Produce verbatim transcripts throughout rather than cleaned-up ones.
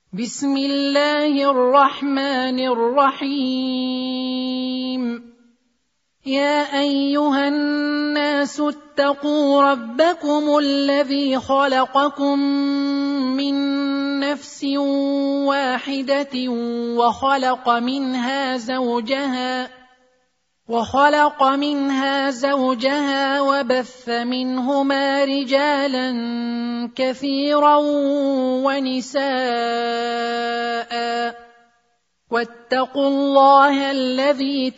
بسم الله الرحمن الرحيم. يا أيها الناس اتقوا ربكم الذي خلقكم من نفس واحدة وخلق منها زوجها وخلق منها زوجها وبث منهما رجالا كثيرا ونساء، واتقوا الله الذي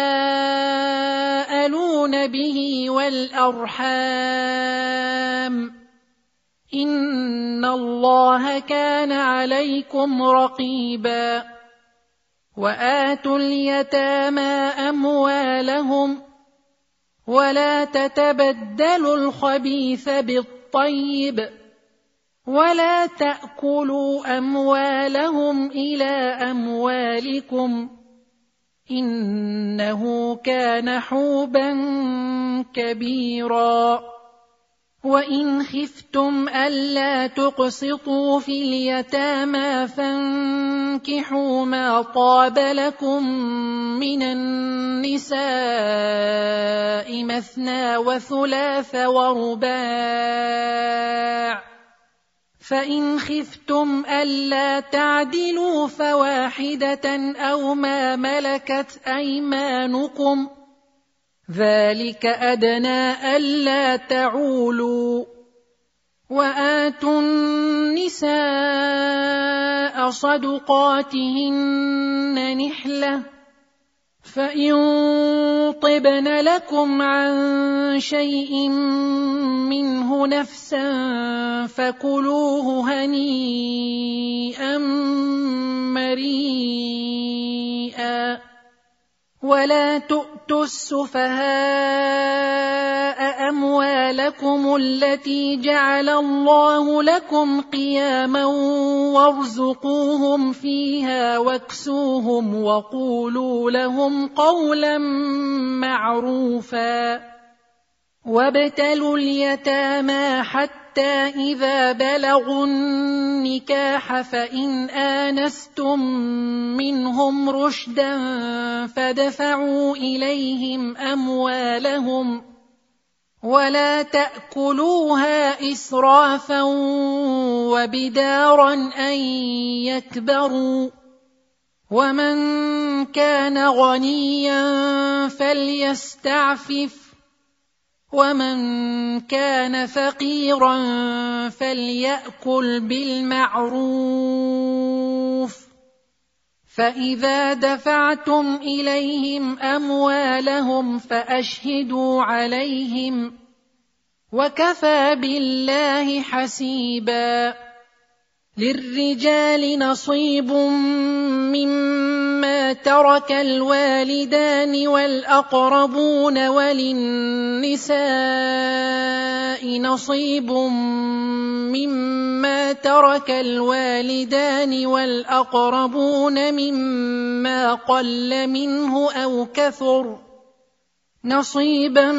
تساءلون به والأرحام، إن الله كان عليكم رقيبا. وآتوا اليتامى أموالهم ولا تتبدلوا الخبيث بالطيب ولا تأكلوا أموالهم إلى أموالكم، إنه كان حوبا كبيرا. وإن خفتم ألا تقسطوا في اليتامى فانكحوا ما طاب لكم من النساء مثنى وثلاث ورباع، فإن خفتم ألا تعدلوا فواحدة أو ما ملكت أيمانكم، ذلك أدنى ألا تعولوا. وآتوا النساء صدقاتهن نحلة، فإن طبن لكم عن شيء منه نفسا فكلوه هنيئا مريئا. ولا تؤتوا السفهاء أموالكم التي جعل الله لكم قياما وارزقوهم فيها واكسوهم وقولوا لهم قولا معروفا. وابتلوا اليتامى حتى إذا بلغوا النكاح فإن آنستم منهم رشدا فادفعوا إليهم أموالهم ولا تأكلوها إسرافا وبدارا أن يكبروا. ومن كان غنيا فليستعفف، ومن كان فقيرا فليأكل بالمعروف. فإذا دفعتم إليهم أموالهم فأشهدوا عليهم، وكفى بالله حسيبا. للرجال نصيب مما ترك الوالدان والأقربون، وللنساء نصيب مما ترك الوالدان والأقربون مما قل منه أو كثر، نصيبا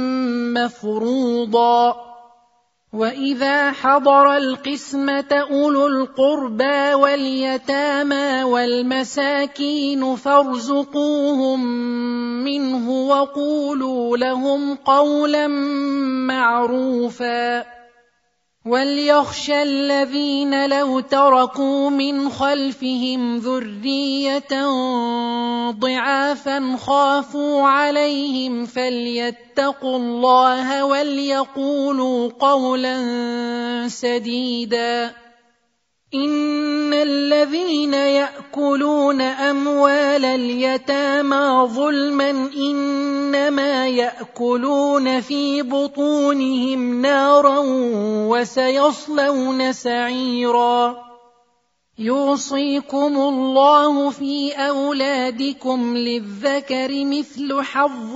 مفروضا. وإذا حضر القسمة أولو القربى واليتامى والمساكين فارزقوهم منه وقولوا لهم قولا معروفا. وليخشى الذين لو تركوا من خلفهم ذرية ضعافا خافوا عليهم فليتقوا الله وليقولوا قولا سديدا. إن الذين يأكلون أموال اليتامى ظلما إنما يأكلون في بطونهم نارا وسيصلون سعيرا. يوصيكم الله في أولادكم للذكر مثل حظ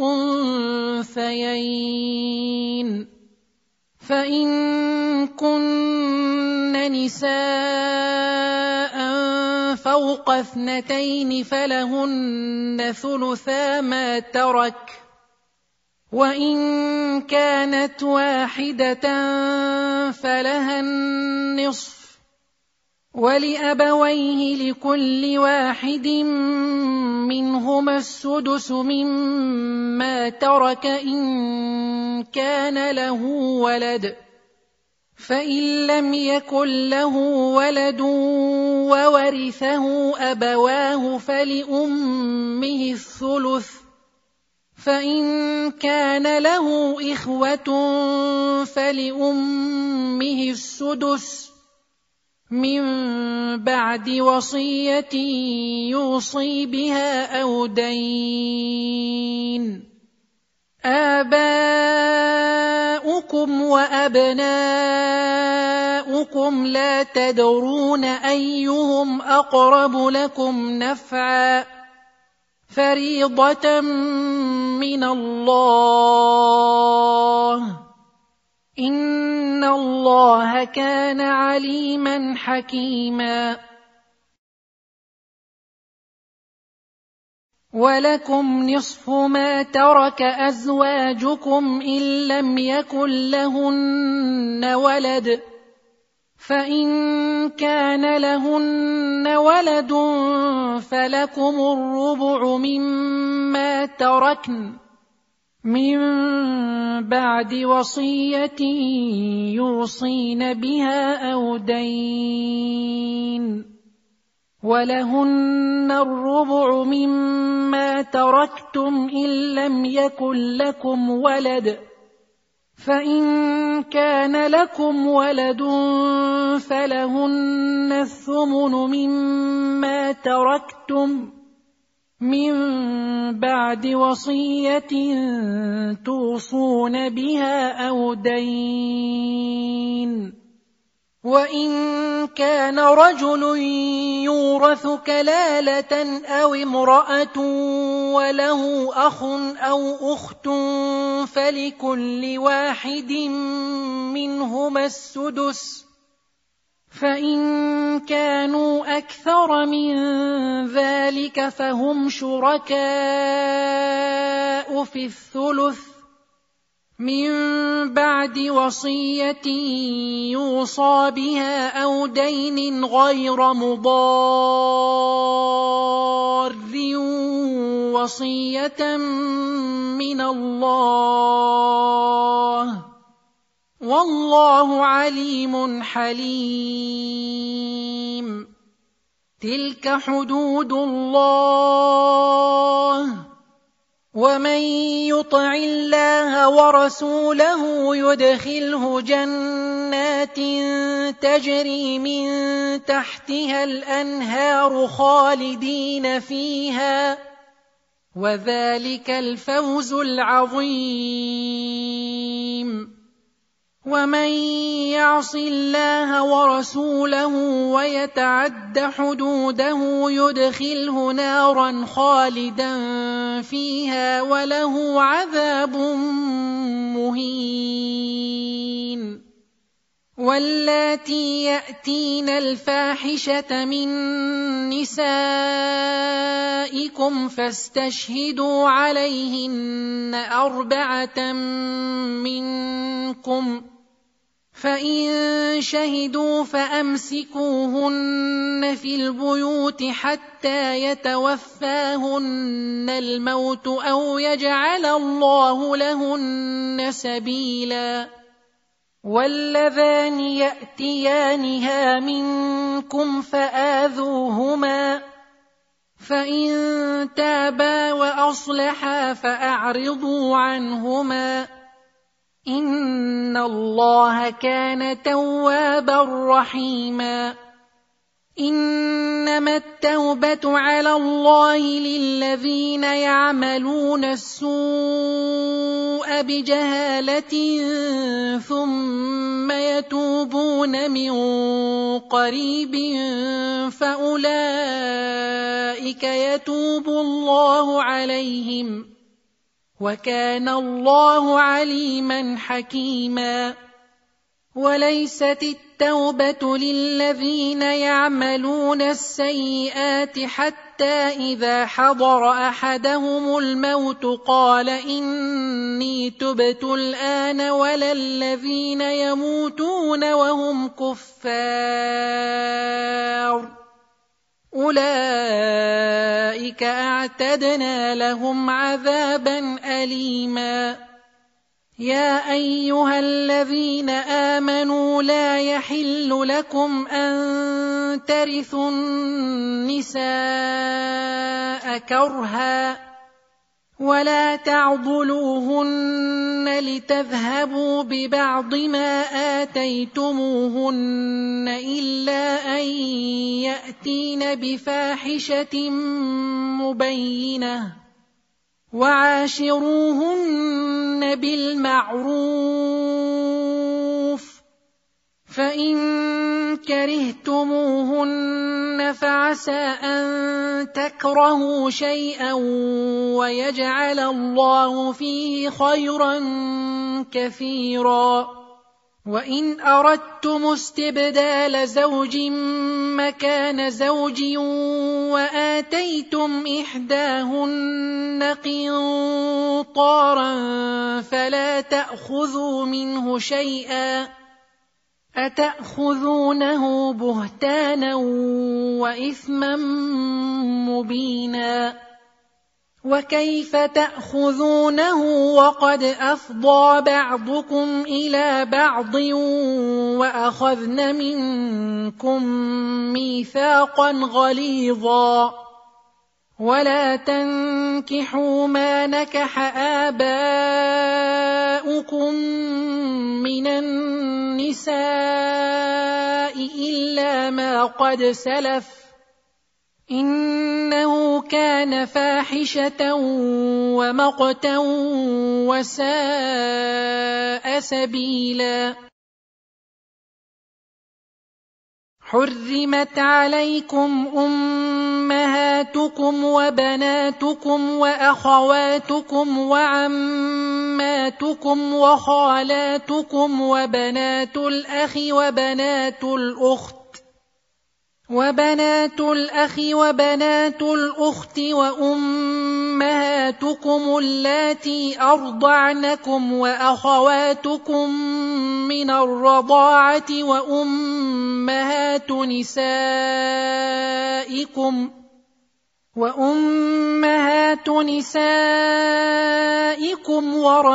الأنثيين، فإن كن نساء فوق اثنتين فلهن ثلثا ما ترك، وإن كانت واحدة فلها النصف، ولأبويه لكل واحد منهما السدس مما ترك إن كان له ولد، فإن لم يكن له ولد وورثه أبواه فلأمه الثلث، فإن كان له إخوة فلأمه السدس من بعد وصية يوصي بها أو دين. آباؤكم وأبناؤكم لا تدرون أيهم أقرب لكم نفعا، فريضة من الله، إن الله كان عليما حكيما. ولكم نصف ما ترك أزواجكم إن لم يكن لهن ولد، فإن كان لهن ولد فلكم الربع مما تركن من بعد وصية يوصين بها أو دين، ولهن الربع مما تركتم إن لم يكن لكم ولد، فإن كان لكم ولد فلهن الثمن مما تركتم من بعد وصية توصون بها أو دين. وإن كان رجل يورث كلالة أو امرأة وله أخ أو أخت فلكل واحد منهما السدس، فإن كانوا أكثر من ذلك فهم شركاء في الثلث من بعد وصية يوصى بها أو دين غير مضار، وصية من الله، والله عليم حليم. تلك حدود الله، ومن يطع الله ورسوله يدخله جنات تجري من تحتها الأنهار خالدين فيها، وذلك الفوز العظيم. ومن يعص الله ورسوله ويتعد حدوده يدخله نارا خالدا فيها وله عذاب مهين. واللاتي يأتين الفاحشة من نسائكم فاستشهدوا عليهن أربعة منكم، فإن شهدوا فأمسكوهن في البيوت حتى يتوفاهن الموت أو يجعل الله لهن سبيلا. واللذان يأتيانها منكم فآذوهما، فإن تابا وأصلحا فأعرضوا عنهما، إن الله كان توابا رحيما. إنما التوبة على الله للذين يعملون السوء بجهالة ثم يتوبون من قريب فأولئك يتوب الله عليهم، وكان الله عليما حكيما. وليست التوبة للذين يعملون السيئات حتى إذا حضر أحدهم الموت قال إني تبت الآن، ولا الذين يموتون وهم كفار أولئك أعتدنا لهم عذابا أليما يا أيها الذين آمنوا لا يحل لكم أن ترثوا النساء كرها ولا تعضلوهن لتذهبوا ببعض ما آتيتموهن إلا أن يأتين بفاحشة مبينة وعاشروهن بالمعروف فإن كرهتموهن فعسى أن تكرهوا شيئا ويجعل الله فيه خيرا كثيرا وإن أردتم استبدال زوج مكان زوج وآتيتم إحداهن قنطارا فلا تأخذوا منه شيئا أتأخذونه بهتانا وإثما مبينا وكيف تأخذونه وقد أفضى بعضكم إلى بعض وأخذن منكم ميثاقا غليظا ولا تنكحوا ما نكح آباؤكم من النساء إلا ما قد سلف إنه كان فاحشة ومقتا وساء سبيلا حرمت عليكم أمهاتكم وبناتكم وأخواتكم وعماتكم وخالاتكم وبنات الأخ وبنات الأخت وبنات الأخ وبنات الأخت وأمهاتكم اللاتي أرضعنكم وأخواتكم من الرضاعة وأمهات نسائكم وأمهات نسائكم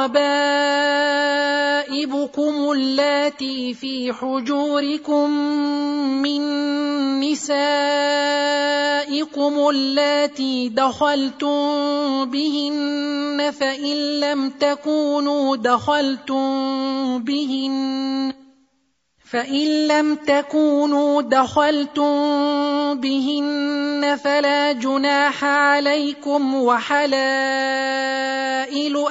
وربائبكم اللاتي في حجوركم من نسائكم اللاتي دخلتم بهن فإن لم تكونوا دخلتم بهن فإن لم تكونوا دخلتم بهن فلا جناح عليكم وحلائل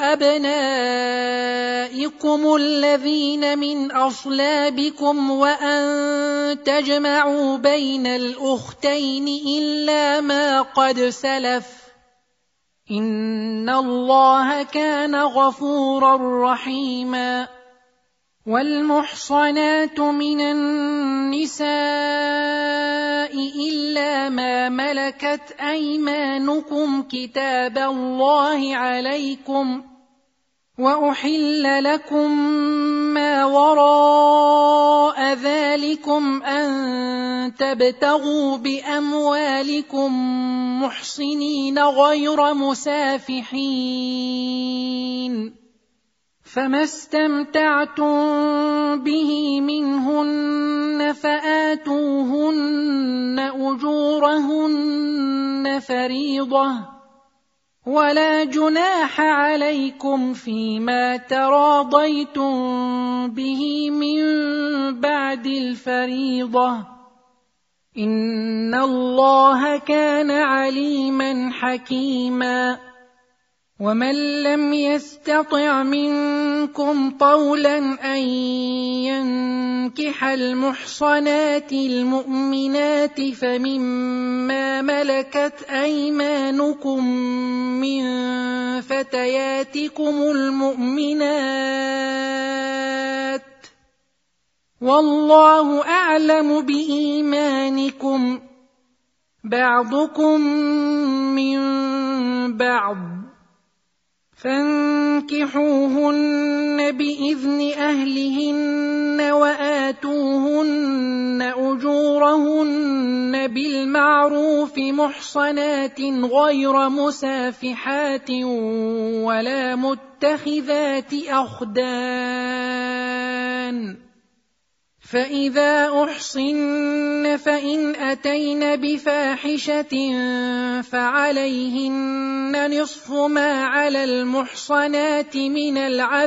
أبنائكم الذين من أصلابكم وأن تجمعوا بين الأختين إلا ما قد سلف إن الله كان غفورا رحيما والمحصنات من النساء إلا ما ملكت أيمانكم كتاب الله عليكم وأحل لكم ما وراء ذلكم أن تبتغوا بأموالكم محصنين غير مسافحين فما استمتعتم به منهن فآتوهن أجورهن فريضة ولا جناح عليكم فيما تراضيتم به من بعد الفريضة إن الله كان عليما حكيما ومن لم يستطع منكم طولا أن ينكح المحصنات المؤمنات فمما ملكت أيمانكم من فتياتكم المؤمنات والله أعلم بإيمانكم بعضكم من بعض فانكحوهن بإذن أهلهن وآتوهن أجورهن بالمعروف محصنات غير مسافحات ولا متخذات أخدان، فإذا أحصن فإن أتين بفاحشة فعليهن نصف ما على المحصنات من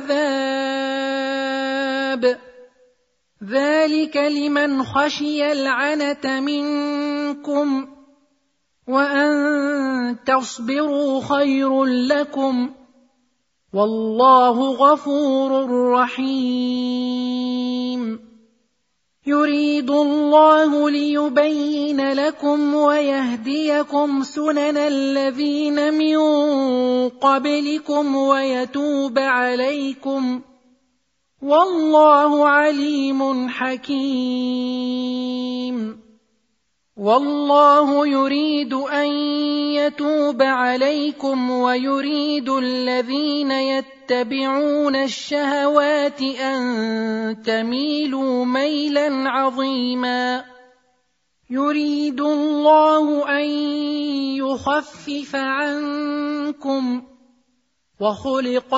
العذاب، ذلك لمن خشي العنة منكم، وأن تصبروا خير لكم، والله غفور رحيم. يريد الله ليبين لكم ويهديكم سنن الذين من قبلكم ويتوب عليكم، والله عليم حكيم. والله يريد أن يتوب عليكم ويريد الذين يتبعون الشهوات أن تميلوا ميلا عظيما. يريد الله أن يخفف عنكم، وخلق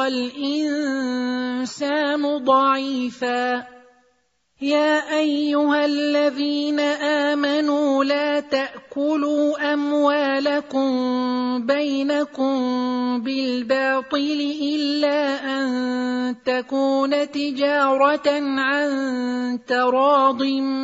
الإنسان ضعيفا. يا أيها الذين آمنوا لا تأكلوا أموالكم بينكم بالباطل إلا أن تكون تجارة عن تراض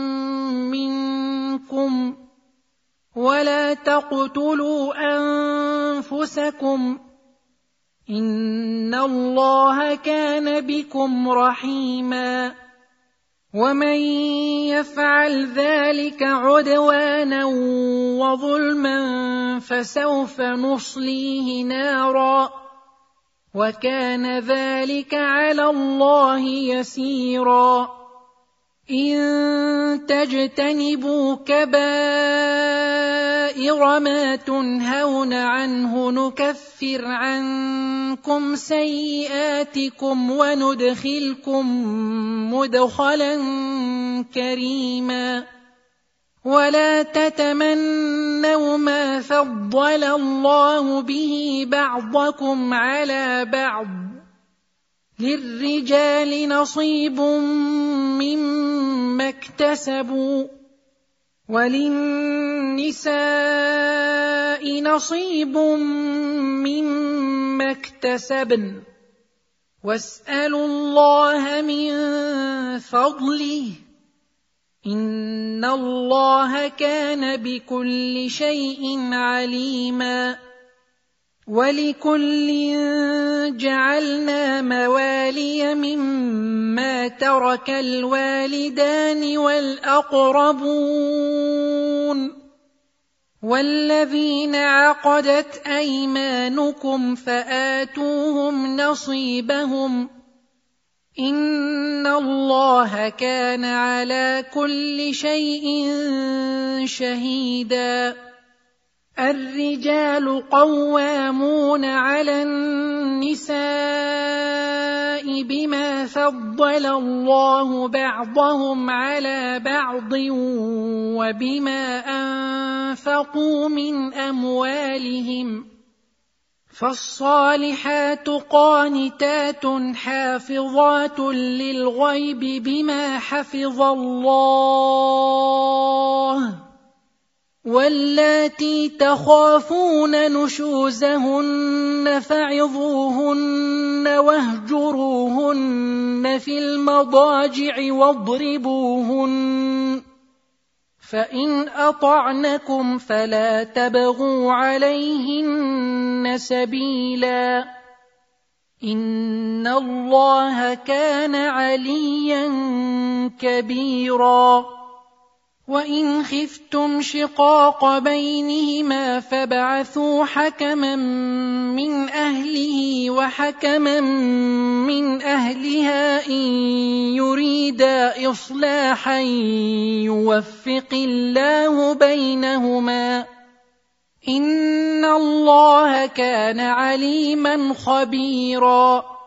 منكم، ولا تقتلوا أنفسكم، إن الله كان بكم رحيما. ومن يفعل ذلك عدوانا وظلما فسوف نصليه نارا، وكان ذلك على الله يسيرا. إن تجتنبوا كبائر ما تنهون عنه نكفر عنكم سيئاتكم وندخلكم مدخلا كريما. ولا تتمنوا ما فضل الله به بعضكم على بعض، للرجال نصيب مما اكتسبوا وللنساء نصيب مما اكتسبن، واسألوا الله من فضله، إن الله كان بكل شيء عليما. ولكل جعلنا موالي مما ترك الوالدان والأقربون والذين عقدت أيمانكم فآتوهم نصيبهم، إن الله كان على كل شيء شهيدا. الرجال قوامون على النساء بما فضل الله بعضهم على بعض وبما أنفقوا من أموالهم، فالصالحات قانتات حافظات للغيب بما حفظ الله، واللاتي تخافون نشوزهن فعظوهن واهجروهن في المضاجع واضربوهن، فإن أطعنكم فلا تبغوا عليهن سبيلا، إن الله كان عليا كبيرا. وإن خفتم شقاق بينهما فابعثوا حكما من أهله وحكما من أهلها إن يريدا إصلاحا يوفق الله بينهما، إن الله كان عليما خبيرا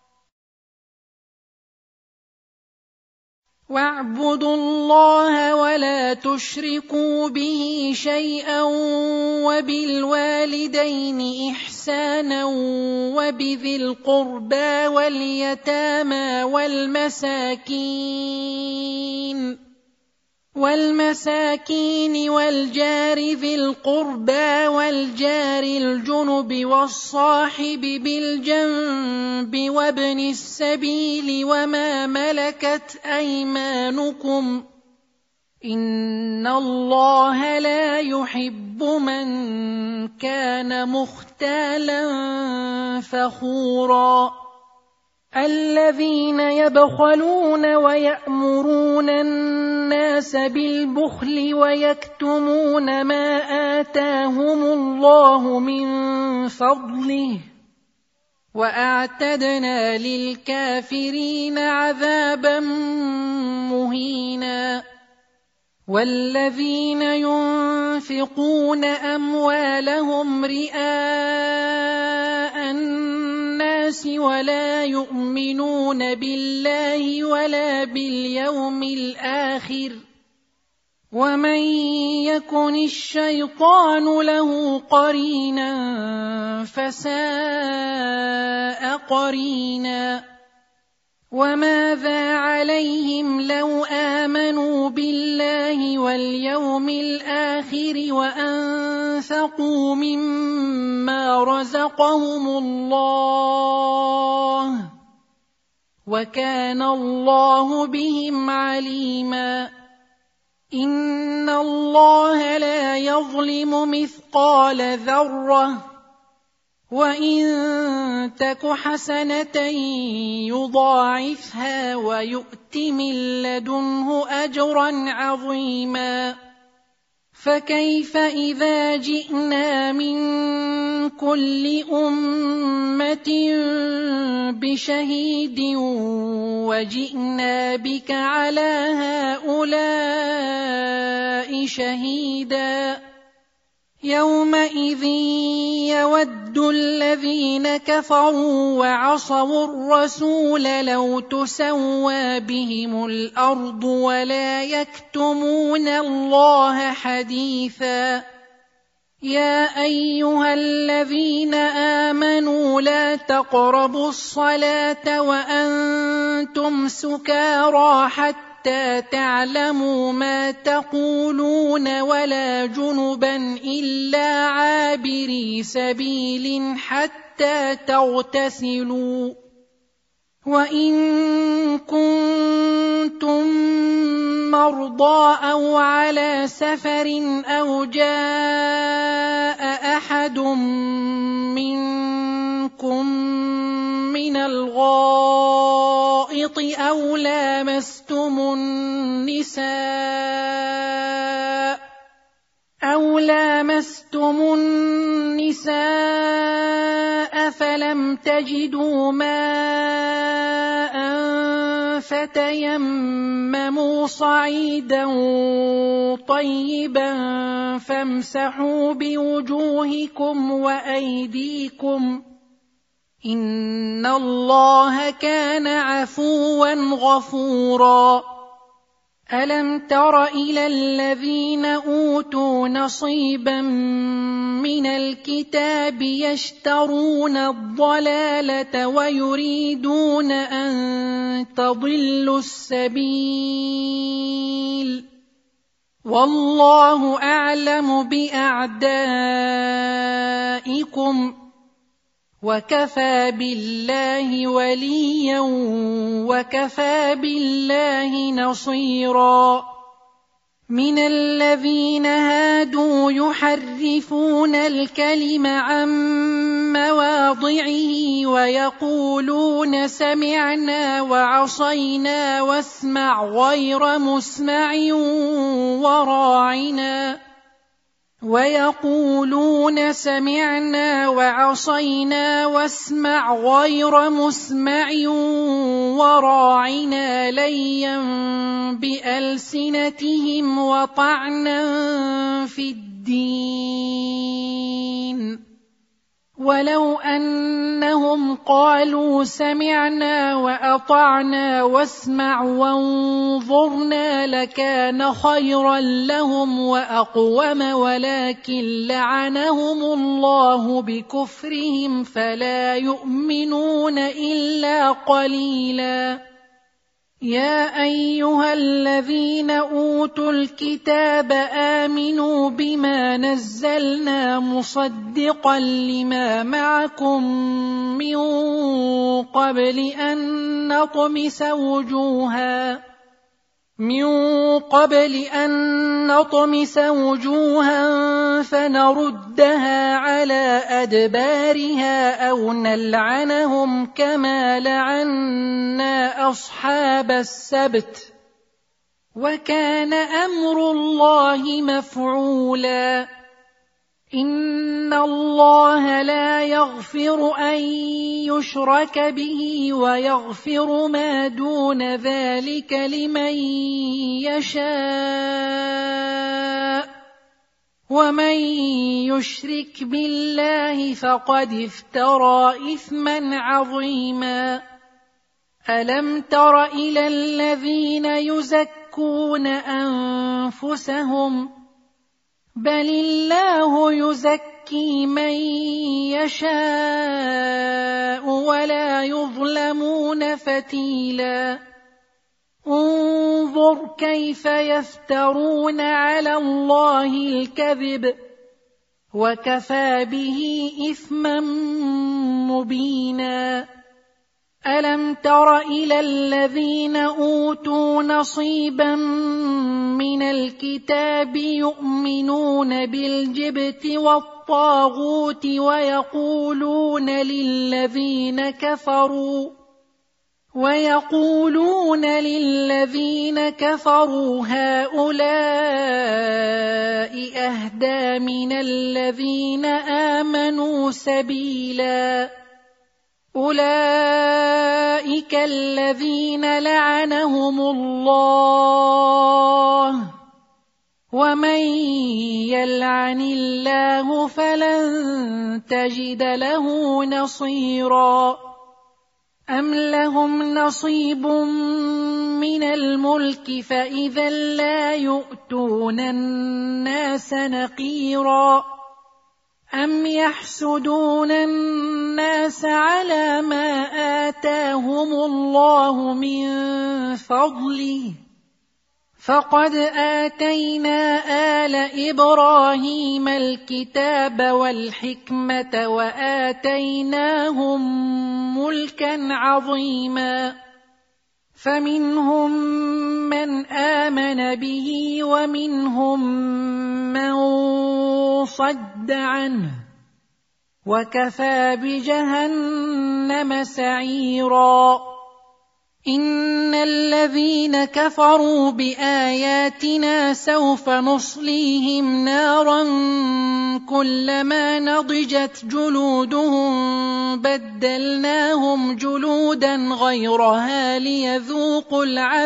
واعبدوا الله ولا تشركوا به شيئا وبالوالدين إحسانا وبذي القربى واليتامى والمساكين والمساكين والجار ذي القربى والجار الجنب والصاحب بالجنب وابن السبيل وما ملكت أيمانكم إن الله لا يحب من كان مختالا فخورا الذين يبخلون ويأمرون الناس بالبخل ويكتمون ما آتاهم الله من فضله وأعتدنا للكافرين عذابا مهينا والذين ينفقون أموالهم رئاء الناس ولا يؤمنون بالله ولا باليوم الآخر ومن يكن الشيطان له قرينا فساء قرينا وماذا عليهم لو آمنوا بالله واليوم الآخر وأنفقوا مما رزقهم الله وكان الله بهم عليما إن الله لا يظلم مثقال ذرة وإن تك حسنة يضاعفها ويؤت من لدنه أجرا عظيما فكيف إذا جئنا من كل أمة بشهيد وجئنا بك على هؤلاء شهيدا يومئذ يود الذين كفروا وعصوا الرسول لو تسوى بهم الأرض ولا يكتمون الله حديثا يا أيها الذين آمنوا لا تقربوا الصلاة وأنتم سكارى حتى تعلموا ما تقولون ولا جنبا إلا عابري سبيل حتى تغتسلوا وإن كنتم مرضى أو على سفر أو جاء أحد منكم من الغائط أو لامستم النساء أو لامستم النساء فلم تجدوا ماء فتيمموا صعيدا طيبا فامسحوا بوجوهكم وأيديكم إن الله كان عفوا غفورا ألم تر إلى الذين أوتوا نصيبا من الكتاب يشترون الضلالة ويريدون أن تضلوا السبيل والله أعلم بأعدائكم وكفى بالله وليا وكفى بالله نصيرا من الذين هادوا يحرفون الكلم عن مواضعه ويقولون سمعنا وعصينا واسمع غير مسمع وراعنا ويقولون سمعنا وعصينا واسمع غير مسمع وراعنا ليا بألسنتهم وطعنا في الدين. ولو أنهم قالوا سمعنا وأطعنا واسمع وانظرنا لكان خيرا لهم وأقوم، ولكن لعنهم الله بكفرهم فلا يؤمنون إلا قليلا. يا أيها الذين أوتوا الكتاب آمنوا بما نزلنا مصدقا لما معكم من قبل أن نطمس وجوها من قبل أن نطمس وجوها فنردها على أدبارها أو نلعنهم كما لعنا أصحاب السبت، وكان أمر الله مفعولا. إن الله لا يغفر أن يشرك به ويغفر ما دون ذلك لمن يشاء، ومن يشرك بالله فقد افترى إثما عظيما. ألم تر إلى الذين يزكون أنفسهم؟ بل الله يزكي من يشاء ولا يظلمون فتيلا. انظر كيف يفترون على الله الكذب وكفى به إثما مبينا. ألم تر إلى الذين أوتوا نصيبا من الكتاب يؤمنون بالجبت والطاغوت ويقولون للذين كفروا ويقولون للذين كفروا هؤلاء أهدى من الذين آمنوا سبيلا. أولئك الذين لعنهم الله، ومن يلعن الله فلن تجد له نصيرا. أم لهم نصيب من الملك فإذا لا يؤتون الناس نقيرا. أم يحسدون الناس على ما آتاهم الله من فضله؟ فقد آتينا آل إبراهيم الكتاب والحكمة وآتيناهم ملكا عظيما. فمنهم من آمن به ومنهم من صد عنه، وكفى بجهنم سعيرا. إن الذين كفروا بآياتنا سوف نصليهم نارا كلما نضجت جلودهم بدلناهم جلودا غيرها ليذوقوا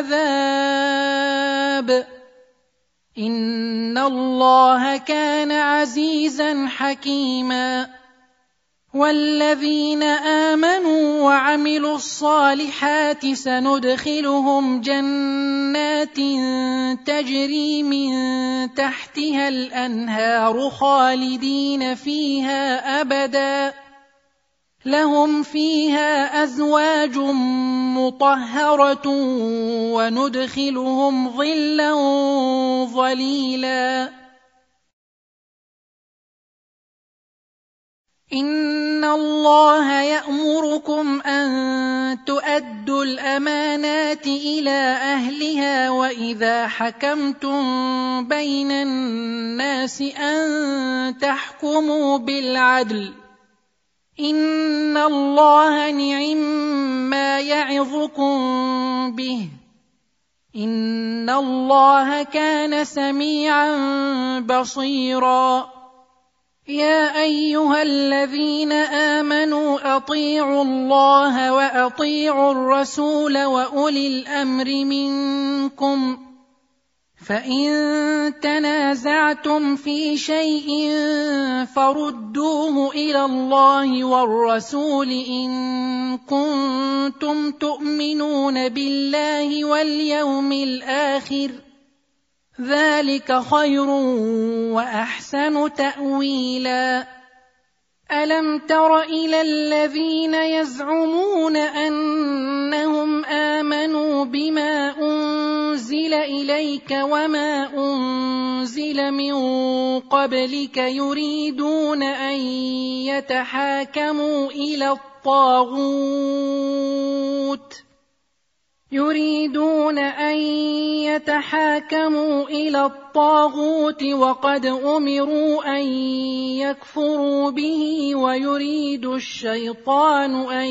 العذاب. إن الله كان عزيزا حكيما. والذين آمنوا وعملوا الصالحات سندخلهم جنات تجري من تحتها الأنهار خالدين فيها أبدا، لهم فيها أزواج مطهرة وندخلهم ظلا ظليلا. إن الله يأمركم أن تؤدوا الأمانات إلى أهلها وإذا حكمتم بين الناس أن تحكموا بالعدل. إن الله نعم ما يعظكم به، إن الله كان سميعا بصيرا يا أيها الذين آمنوا أطيعوا الله وأطيعوا الرسول وأولي الأمر منكم فإن تنازعتم في شيء فردوه إلى الله والرسول إن كنتم تؤمنون بالله واليوم الآخر ذلك خير وأحسن تأويلا ألم تر إلى الذين يزعمون أنهم آمنوا بما أنزل إليك وما أنزل من قبلك يريدون أن يتحاكموا إلى الطاغوت يريدون أن يتحاكموا إلى الطاغوت وقد أمروا أن يكفروا به ويريد الشيطان أن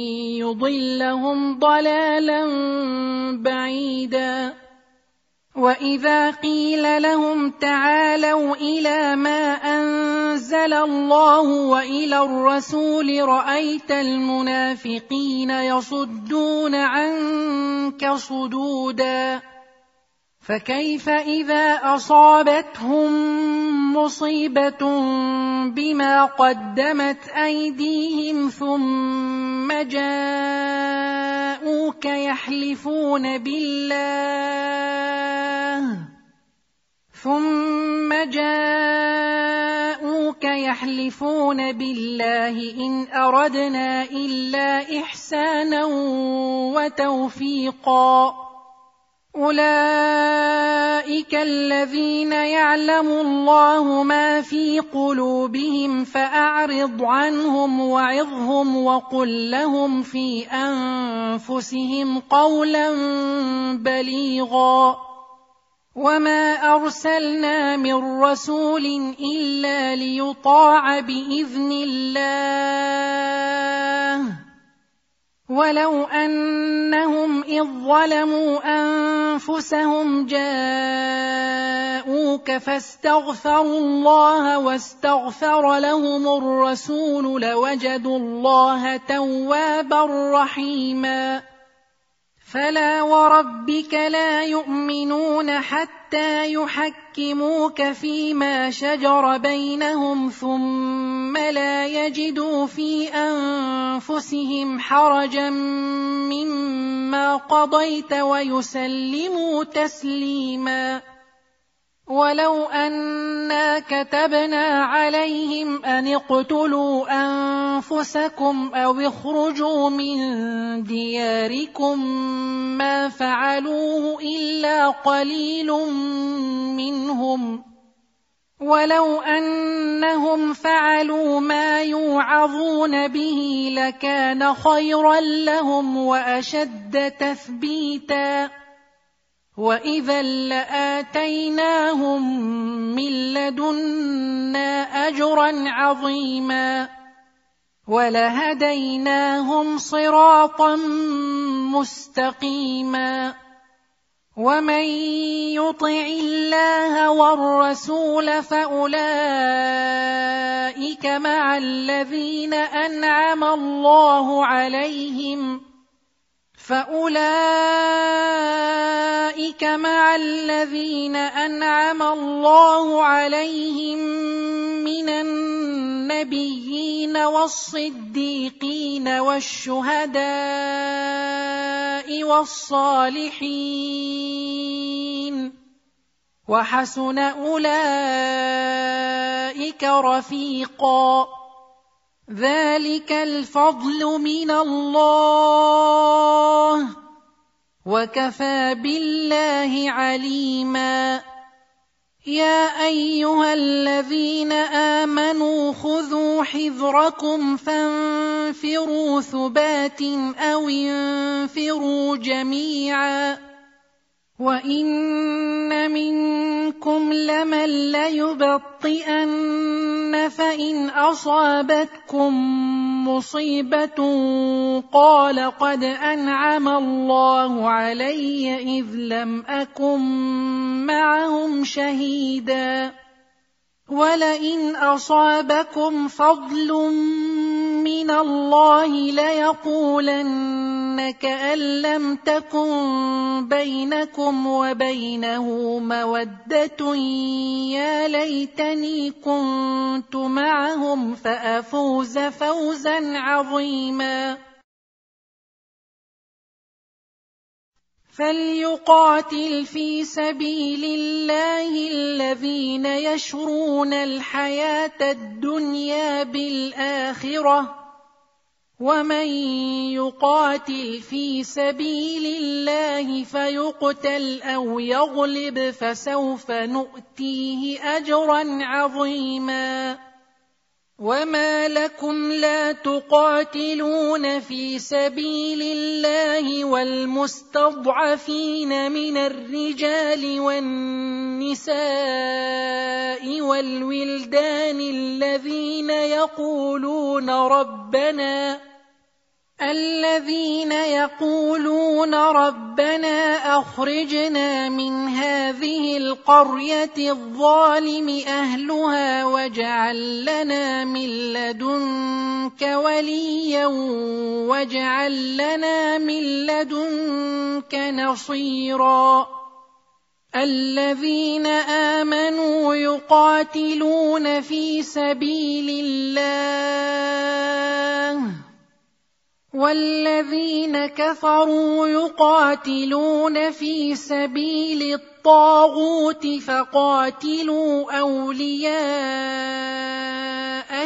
يضلهم ضلالا بعيدا وإذا قيل لهم تعالوا إلى ما أنزل الله وإلى الرسول رأيت المنافقين يصدون عنك صدودا فكيف إذا أصابتهم مصيبة بما قدمت أيديهم ثم جاءوك يحلفون بالله ثم جاءوك يحلفون بالله إن أردنا إلا إحسانا وتوفيقا أولئك الذين يعلم الله ما في قلوبهم فأعرض عنهم وعظهم وقل لهم في أنفسهم قولا بليغا وما أرسلنا من رسول إلا ليطاع بإذن الله ولو أنهم إذ ظلموا أنفسهم جاءوك فاستغفروا الله واستغفر لهم الرسول لوجدوا الله توابا رحيما فلا وربك لا يؤمنون حتى يحكموك فيما شجر بينهم ثم لا يجدوا في أنفسهم حرجا مما قضيت ويسلموا تسليما ولو أنا كتبنا عليهم أن اقتلوا أنفسكم أو اخرجوا من دياركم ما فعلوه إلا قليل منهم ولو أنهم فعلوا ما يوعظون به لكان خيرا لهم وأشد تثبيتا وإذا لآتيناهم من لدنا أجرا عظيما ولهديناهم صراطا مستقيما ومن يطع الله والرسول فأولئك مع الذين أنعم الله عليهم فأولئك مع الذين أنعم الله عليهم من النبيين والصديقين والشهداء والصالحين وحسن أولئك رفيقا ذلك الفضل من الله وكفى بالله عليما يا أيها الذين آمنوا خذوا حذركم فانفروا ثبات أو انفروا جميعا وَإِنَّ مِنكُمْ لَمَن لَّيُبَطِّئَنَّ فَإِنْ أَصَابَتْكُم مُّصِيبَةٌ قَالَ قَدْ أَنْعَمَ اللَّهُ عَلَيَّ إِذْ لَمْ أَكُن مَّعَهُمْ شَهِيدًا وَلَئِنْ أَصَابَكُمْ فَضْلٌ مِّنَ اللَّهِ لَيَقُولَنَّ كَأَن لَّمْ تَكُن بَيْنَكُمْ وَبَيْنَهُ مَوَدَّةٌ يَا لَيْتَنِي كُنتُ مَعَهُمْ فَأَفُوزَ فَوْزًا عَظِيمًا فَلْيُقَاتِلْ فِي سَبِيلِ اللَّهِ الَّذِينَ يَشْرُونَ الْحَيَاةَ الدُّنْيَا بِالْآخِرَةِ ۖ وَمَن يُقَاتِلْ فِي سَبِيلِ اللَّهِ فَيُقْتَلْ أَوْ يَغْلِبْ فَسَوْفَ نُؤْتِيهِ أَجْرًا عَظِيمًا وَمَا لَكُمْ لَا تُقَاتِلُونَ فِي سَبِيلِ اللَّهِ وَالْمُسْتَضْعَفِينَ مِنَ الرِّجَالِ وَالنِّسَاءِ وَالْوِلْدَانِ الَّذِينَ يَقُولُونَ رَبَّنَا الَّذِينَ يَقُولُونَ رَبَّنَا أَخْرِجْنَا مِنْ هَٰذِهِ الْقَرْيَةِ الظَّالِمِ أَهْلُهَا وَاجْعَل لَّنَا مِن لَّدُنكَ وَلِيًّا وَاجْعَل لَّنَا مِن لَّدُنكَ نَصِيرًا الَّذِينَ آمَنُوا يُقَاتِلُونَ فِي سَبِيلِ اللَّهِ وَالَّذِينَ كَفَرُوا يُقَاتِلُونَ فِي سَبِيلِ الطَّاغُوتِ فَقَاتِلُوا أَوْلِيَاءَ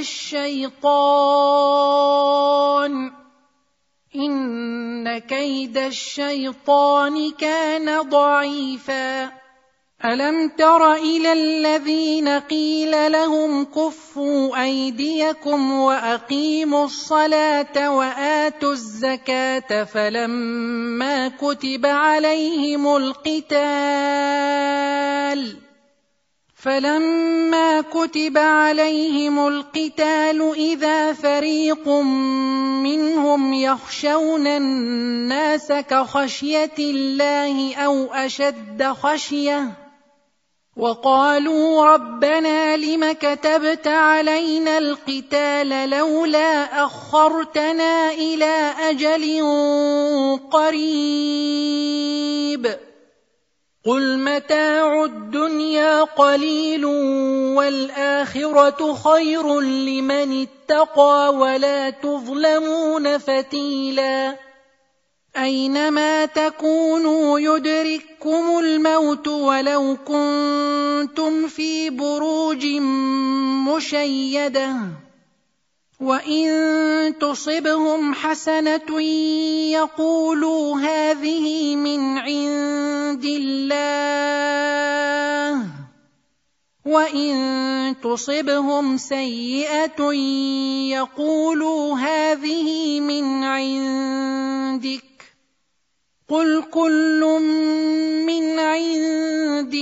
الشَّيْطَانِ ۖ إِنَّ كَيْدَ الشَّيْطَانِ كَانَ ضَعِيفًا أَلَمْ تَرَ إِلَى الَّذِينَ قِيلَ لَهُمْ كُفُّوا أَيْدِيَكُمْ وَأَقِيمُوا الصَّلَاةَ وَآتُوا الزَّكَاةَ فَلَمَّا كُتِبَ عَلَيْهِمُ الْقِتَالُ فَلَمَّا كُتِبَ عَلَيْهِمُ الْقِتَالُ إِذَا فَرِيقٌ مِّنْهُمْ يَخْشَوْنَ النَّاسَ كَخَشْيَةِ اللَّهِ أَوْ أَشَدَّ خَشْيَةً وَقَالُوا رَبَّنَا لِمَ كَتَبْتَ عَلَيْنَا الْقِتَالَ لَوْلَا أَخَّرْتَنَا إِلَىٰ أَجَلٍ قَرِيبٍ قُلْ مَتَاعُ الدُّنْيَا قَلِيلٌ وَالْآخِرَةُ خَيْرٌ لِّمَنِ اتَّقَىٰ وَلَا تُظْلَمُونَ فَتِيلًا أَيْنَمَا تَكُونُوا يُدْرِككُّمُ الْمَوْتُ وَلَوْ كُنتُمْ فِي بُرُوجٍ مُّشَيَّدَةٍ وَإِن تُصِبْهُمْ حَسَنَةٌ يَقُولُوا هَٰذِهِ مِنْ عِندِ اللَّهِ وَإِن تُصِبْهُمْ سَيِّئَةٌ يَقُولُوا هَٰذِهِ مِنْ عِندِكَ قُلْ كُلٌّ مِّنْ عِندِ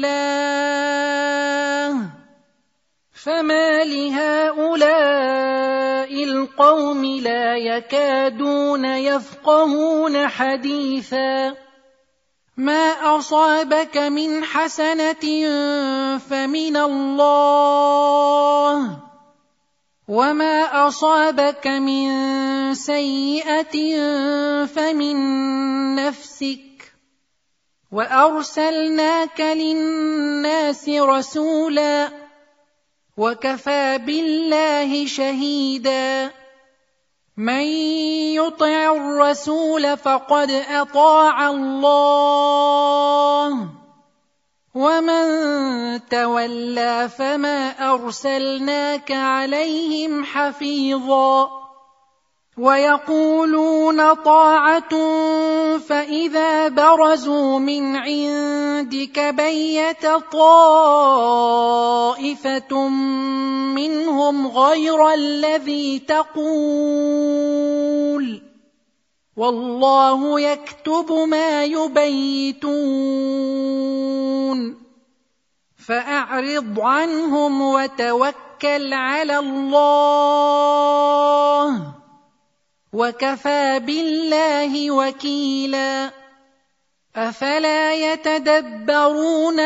اللَّهِ فَمَا لِهَٰؤُلَاءِ الْقَوْمِ لَا يَكَادُونَ يَفْقَهُونَ حَدِيثًا مَا أَصَابَكَ مِنْ حَسَنَةٍ فَمِنَ اللَّهِ وَمَا أَصَابَكَ مِنْ سَيِّئَةٍ فَمِنْ نَفْسِكَ وَأَرْسَلْنَاكَ لِلنَّاسِ رَسُولًا وَكَفَى بِاللَّهِ شَهِيدًا مَن يُطِعِ الرَّسُولَ فَقَدْ أَطَاعَ اللَّهَ وَمَن تَوَلَّىٰ فَمَا أَرْسَلْنَاكَ عَلَيْهِمْ حَفِيظًا وَيَقُولُونَ طَاعَةٌ فَإِذَا بَرَزُوا مِنْ عِندِكَ بَيَّتَ طَائِفَةٌ مِّنْهُمْ غَيْرَ الَّذِي تَقُولُ والله يكتب ما يبيتون فأعرض عنهم وتوكل على الله وكفى بالله وكيلا أفلا يتدبرون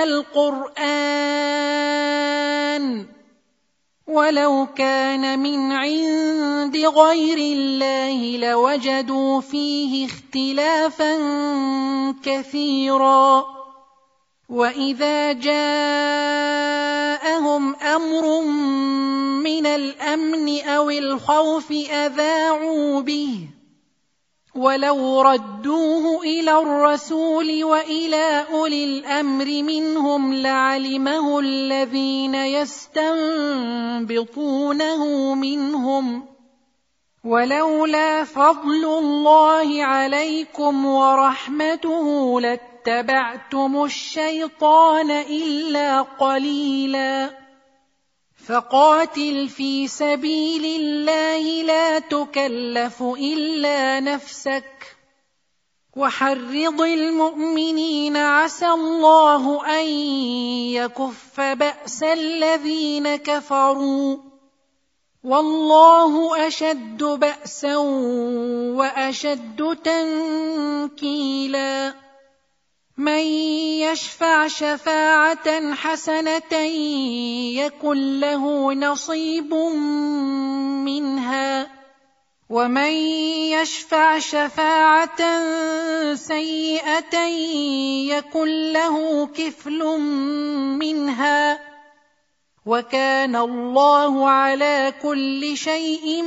القرآن ولو كان من عند غير الله لوجدوا فيه اختلافا كثيرا وإذا جاءهم أمر من الأمن أو الخوف أذاعوا به ولو ردوه إلى الرسول وإلى أولي الأمر منهم لعلمه الذين يستنبطونه منهم ولولا فضل الله عليكم ورحمته لاتبعتم الشيطان إلا قليلا فقاتل في سبيل الله لا تكلف إلا نفسك وحرض المؤمنين عسى الله أن يكف بأس الذين كفروا والله أشد بأسا وأشد تنكيلا من يشفع شفاعة حسنة يكن له نصيب منها ومن يشفع شفاعة سيئة يكن له كفل منها وكان الله على كل شيء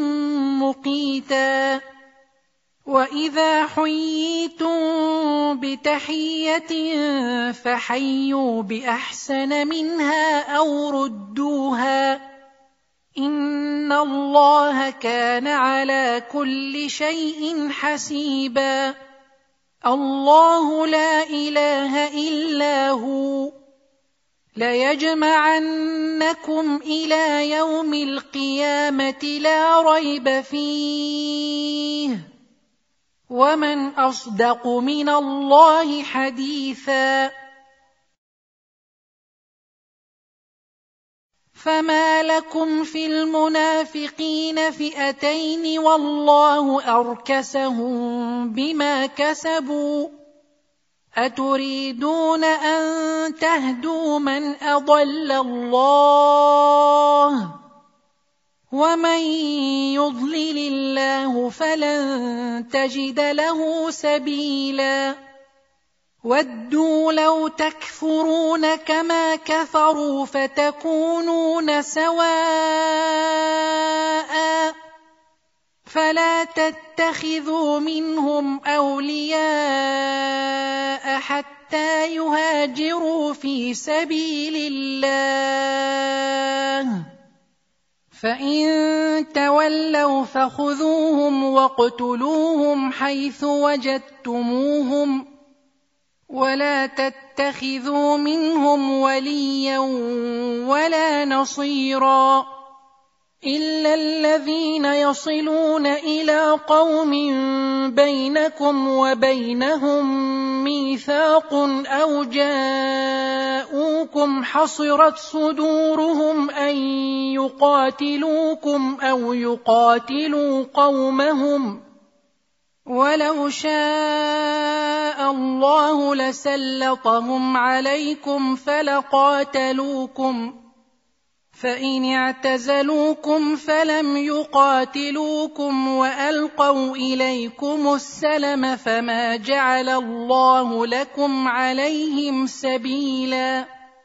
مقيتا وإذا حييتم بتحية فحيوا بأحسن منها أو ردوها إن الله كان على كل شيء حسيبا الله لا إله إلا هو ليجمعنكم إلى يوم القيامة لا ريب فيه ومن أصدق من الله حديثا فما لكم في المنافقين فئتين والله أركسهم بما كسبوا أتريدون أن تهدوا من أضل الله ومن يضلل الله فلن تجد له سبيلا ودوا لو تكفرون كما كفروا فتكونون سواء فلا تتخذوا منهم أولياء حتى يهاجروا في سبيل الله فإن تولوا فخذوهم واقتلوهم حيث وجدتموهم ولا تتخذوا منهم وليا ولا نصيرا إلا الذين يصلون إلى قوم بينكم وبينهم ميثاق أو جاءوكم حصرت صدورهم أن يقاتلوكم أو يقاتلوا قومهم ولو شاء الله لسلطهم عليكم فلقاتلوكم فإن اعتزلوكم فلم يقاتلوكم وألقوا إليكم السلم فما جعل الله لكم عليهم سبيلا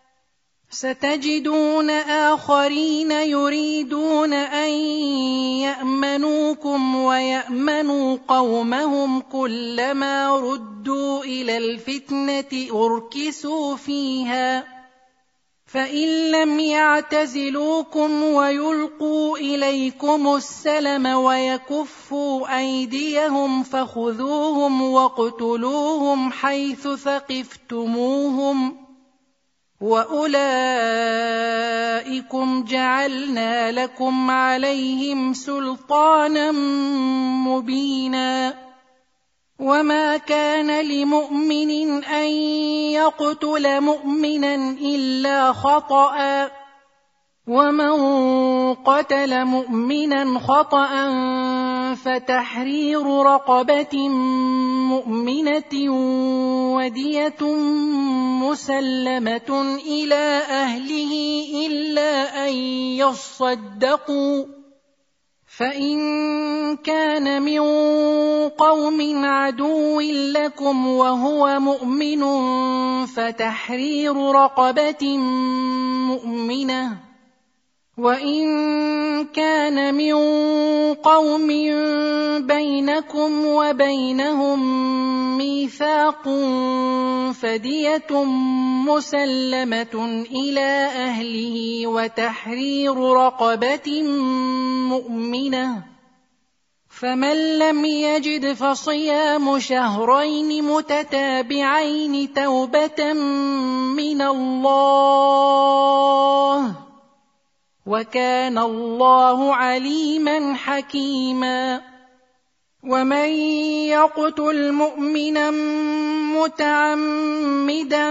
ستجدون آخرين يريدون أن يأمنوكم ويأمنوا قومهم كلما ردوا إلى الفتنة أركسوا فيها فإن لم يعتزلوكم ويلقوا إليكم السلم ويكفوا أيديهم فخذوهم واقتلوهم حيث ثقفتموهم وأولئكم جعلنا لكم عليهم سلطانا مبينا وما كان لمؤمن أن يقتل مؤمنا إلا خطأ، ومن قتل مؤمنا خطأ فتحرير رقبة مؤمنة ودية مسلمة إلى أهله إلا أن يصدقوا، فإن كان من قوم عدو لكم وهو مؤمن فتحرير رقبة مؤمنة، وإن كان من قوم بينكم وبينهم ميثاق فدية مسلمة إلى أهله وتحرير رقبة مؤمنة، فمن لم يجد فصيام شهرين متتابعين توبة من الله، وكان الله عليما حكيما. ومن يقتل مؤمنا متعمدا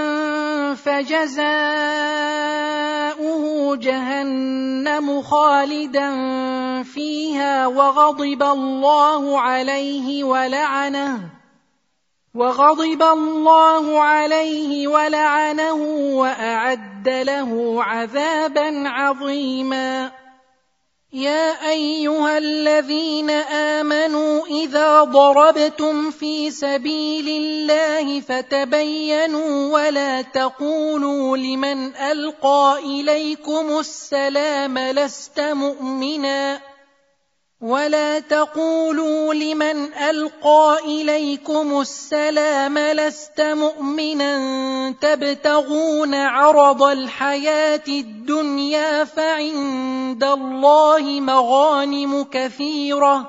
فجزاؤه جهنم خالدا فيها وغضب الله عليه ولعنه وغضب الله عليه ولعنه وأعد له عذابا عظيما. يا أيها الذين آمنوا إذا ضربتم في سبيل الله فتبينوا ولا تقولوا لمن ألقى إليكم السلام لست مؤمنا ولا تقولوا لمن ألقى إليكم السلام لست مؤمنا تبتغون عرض الحياة الدنيا فعند الله مغانم كثيرة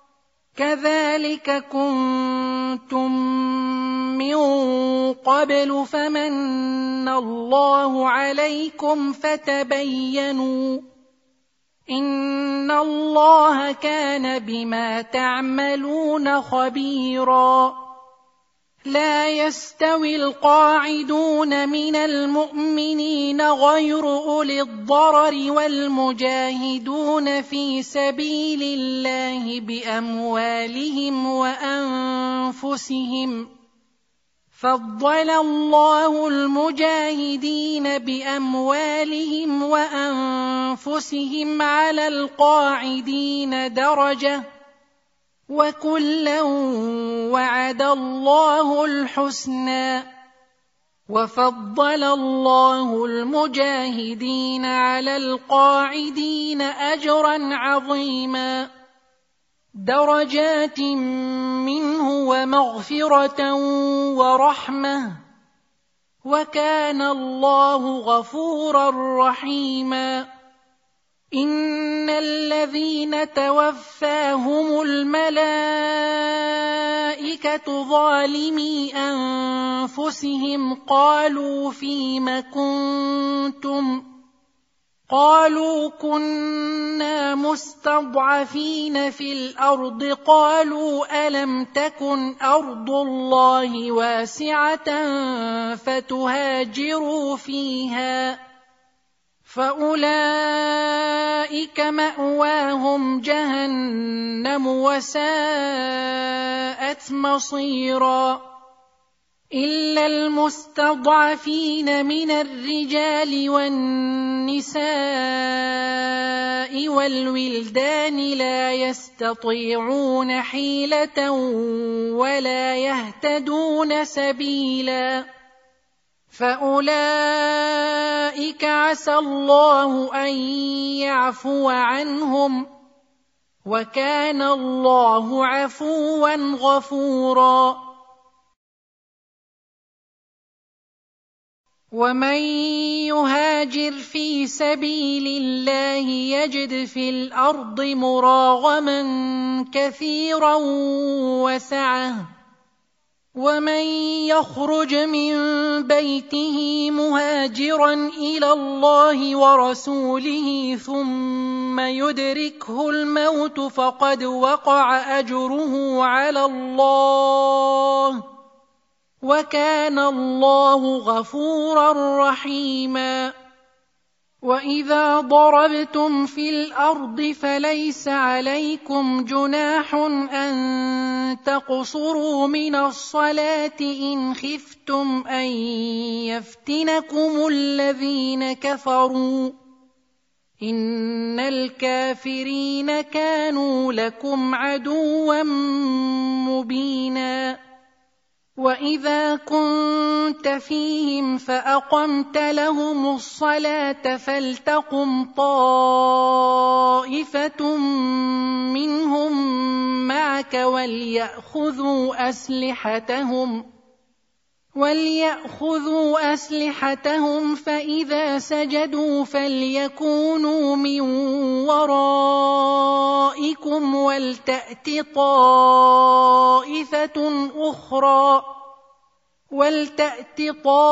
كذلك كنتم من قبل فمن الله عليكم فتبينوا إن الله كان بما تعملون خبيرا. لا يستوي القاعدون من المؤمنين غير أولي الضرر والمجاهدون في سبيل الله بأموالهم وأنفسهم، فضل الله المجاهدين بأموالهم وأنفسهم على القاعدين درجة، وكلا وعد الله الحسنى، وفضل الله المجاهدين على القاعدين أجرا عظيما، درجات منه ومغفرة ورحمة، وكان الله غفورا رحيما. إن الذين توفاهم الملائكة ظالمي أنفسهم قالوا فيم كنتم قالوا كنا مستضعفين في الأرض قالوا ألم تكن أرض الله واسعة فتهاجروا فيها فأولئك مأواهم جهنم وساءت مصيرا. إلا المستضعفين من الرجال والنساء والولدان لا يستطيعون حيلة ولا يهتدون سبيلا، فأولئك عسى الله أن يعفو عنهم، وكان الله عفوا غفورا. ومن يهاجر في سبيل الله يجد في الأرض مراغما كثيرا وسعة، ومن يخرج من بيته مهاجرا إلى الله ورسوله ثم يدركه الموت فقد وقع أجره على الله وكان الله غفورا رحيما. وإذا ضربتم في الأرض فليس عليكم جناح أن تقصروا من الصلاة إن خفتم أن يفتنكم الذين كفروا إن الكافرين كانوا لكم عدوا مبينا. وإذا كنت فيهم فأقمت لهم الصلاة فلتقم طائفة منهم معك وليأخذوا أسلحتهم وليأخذوا أسلحتهم فإذا سجدوا فليكونوا من ورائكم ولتأت طائفة أخرى ولتأت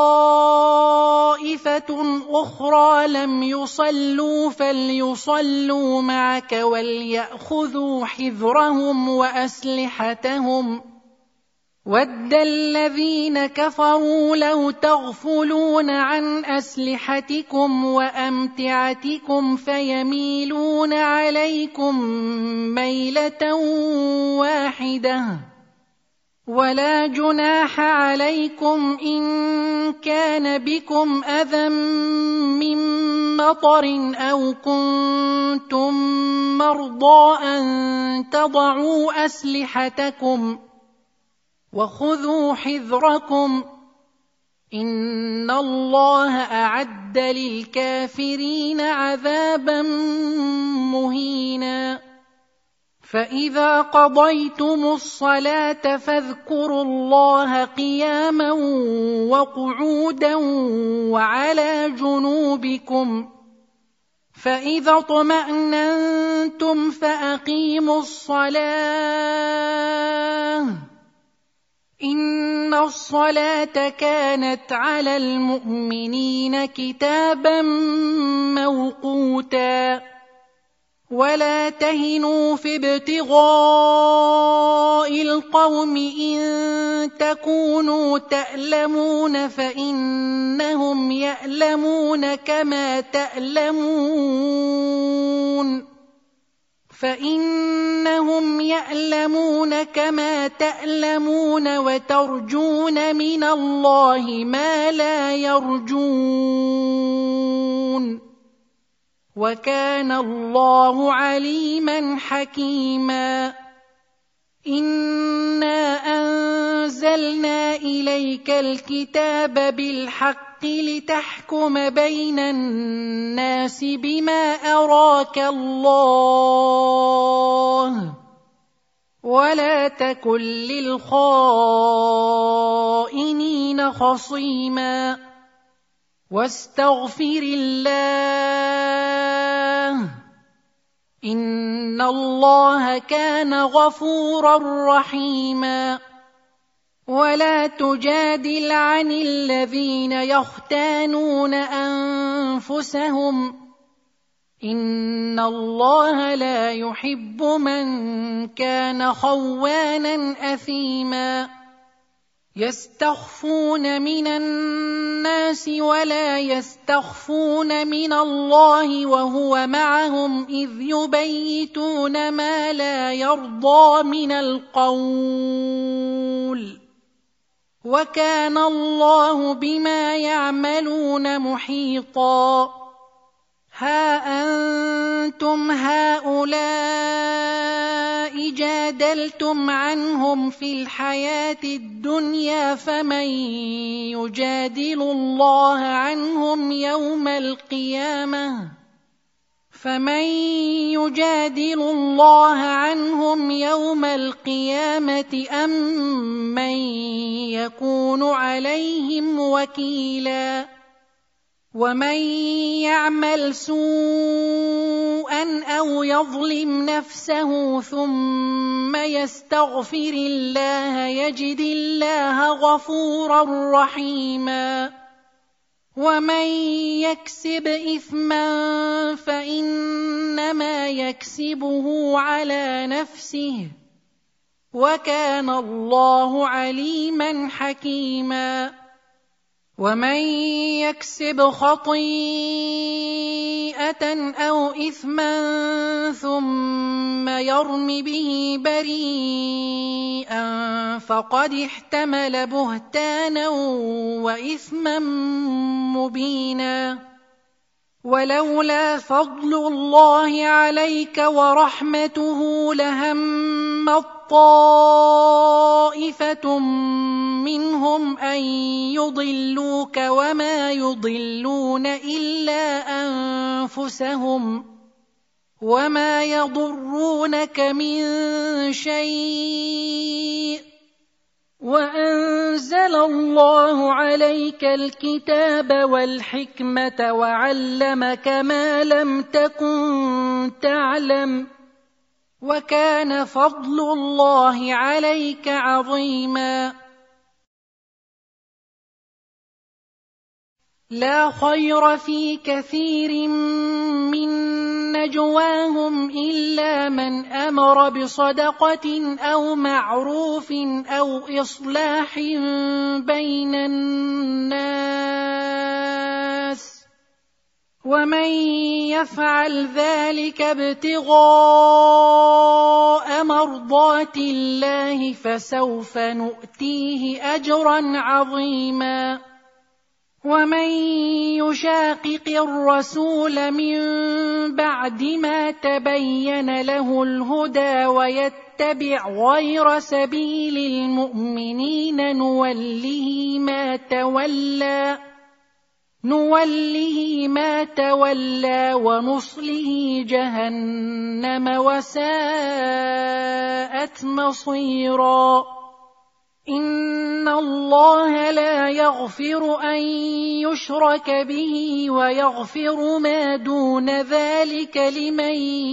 طائفة أخرى لم يصلوا فليصلوا معك وليأخذوا حذرهم وأسلحتهم. وَدَّ الَّذِينَ كَفَرُوا لَوْ تَغْفُلُونَ عَنْ أَسْلِحَتِكُمْ وَأَمْتِعَتِكُمْ فَيَمِيلُونَ عَلَيْكُمْ مَيْلَةً وَاحِدَةً. وَلَا جُنَاحَ عَلَيْكُمْ إِن كَانَ بِكُمْ أَذًى مِّن مَّطَرٍ أَوْ كُنتُم مَّرْضَىٰ أَن تَضَعُوا أَسْلِحَتَكُمْ وَخُذُوا حِذْرَكُمْ إِنَّ اللَّهَ أَعَدَّ لِلْكَافِرِينَ عَذَابًا مُّهِينًا. فَإِذَا قَضَيْتُمُ الصَّلَاةَ فاذكروا اللَّهَ قِيَامًا وَقُعُودًا وَعَلَى جُنُوبِكُمْ فَإِذَا اطْمَأْنَنتُمْ فَأَقِيمُوا الصَّلَاةَ إِنَّ الصَّلَاةَ كَانَتْ عَلَى الْمُؤْمِنِينَ كِتَابًا مَّوْقُوتًا. وَلَا تَهِنُوا فِي ابْتِغَاءِ الْقَوْمِ إِن تَكُونُوا تَأْلَمُونَ فَإِنَّهُمْ يَأْلَمُونَ كَمَا تَأْلَمُونَ فَإِنَّهُمْ يَأْلَمُونَ كَمَا تَأْلَمُونَ وَتَرْجُونَ مِنَ اللَّهِ مَا لَا يَرْجُونَ وَكَانَ اللَّهُ عَلِيمًا حَكِيمًا. إِنَّا أَنزَلْنَا إِلَيْكَ الْكِتَابَ بِالْحَقِّ لِتَحْكُمَ بَيْنَ النَّاسِ بِمَا أَرَاكَ اللَّهُ وَلَا تَكُن لِّلْخَائِنِينَ خَصِيمًا. وَاسْتَغْفِرِ اللَّهَ إِنَّ اللَّهَ كَانَ غَفُورًا رَّحِيمًا. وَلَا تُجَادِلْ عَنِ الَّذِينَ يَخْتَانُونَ أَنفُسَهُمْ إِنَّ اللَّهَ لَا يُحِبُّ مَن كَانَ خَوَّانًا أَثِيمًا. يَسْتَخْفُونَ مِنَ النَّاسِ وَلَا يَسْتَخْفُونَ مِنَ اللَّهِ وَهُوَ مَعَهُمْ إِذْ يُبَيِّتُونَ مَا لَا يَرْضَىٰ مِنَ الْقَوْلِ وَكَانَ اللَّهُ بِمَا يَعْمَلُونَ مُحِيطًا. هَا أَنتُمْ هَٰؤُلَاءِ جَادَلْتُمْ عَنْهُمْ فِي الْحَيَاةِ الدُّنْيَا فَمَن يُجَادِلُ اللَّهَ عَنْهُمْ يَوْمَ الْقِيَامَةِ فَمَن يُجَادِلُ اللَّهَ عَنْهُمْ يَوْمَ الْقِيَامَةِ أَم مَّن يَكُونُ عَلَيْهِمْ وَكِيلًا. ومن يعمل سوءا أو يظلم نفسه ثم يستغفر الله يجد الله غفورا رحيما ومن يكسب إثما فإنما يكسبه على نفسه وكان الله عليما حكيما ومن يكسب خطيئة أو إثما ثم يرم به بريئا فقد احتمل بهتانا وإثما مبينا ولولا فضل الله عليك ورحمته لهمت طائفة منهم أن يضلوك وما يضلون إلا أنفسهم وما يضرونك من شيء وأنزل الله عليك الكتاب والحكمة وعلمك ما لم تكن تعلم وكان فضل الله عليك عظيما لا خير في كثير من نجواهم إلا من أمر بصدقة أو معروف أو إصلاح بين الناس ومن يفعل ذلك ابتغاء مرضات الله فسوف نؤتيه أجرا عظيما ومن يشاقق الرسول من بعد ما تبين له الهدى ويتبع غير سبيل المؤمنين نوله ما تولى نوله ما تولى ونصله جهنم وساءت مصيرا إن الله لا يغفر أن يشرك به ويغفر ما دون ذلك لمن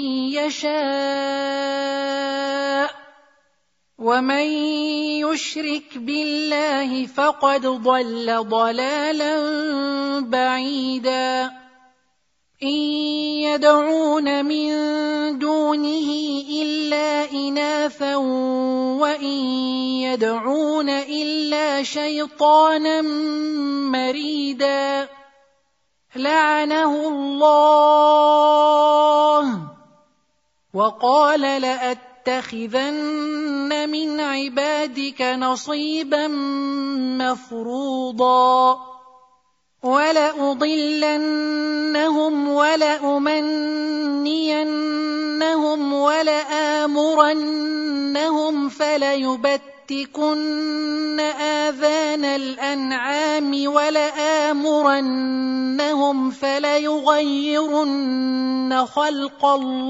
يشاء ومن يشرك بالله فقد ضل ضلالا بعيدا إن يدعون من دونه إلا إناثا وإن يدعون إلا شيطانا مريدا لعنه الله وقال لأتخذن من عبادك نصيبا مفروضا ولأضلنهم ولأمنينهم ولآمرنهم فليبتكن آذان الأنعام ولآمرنهم فليغيرن خلق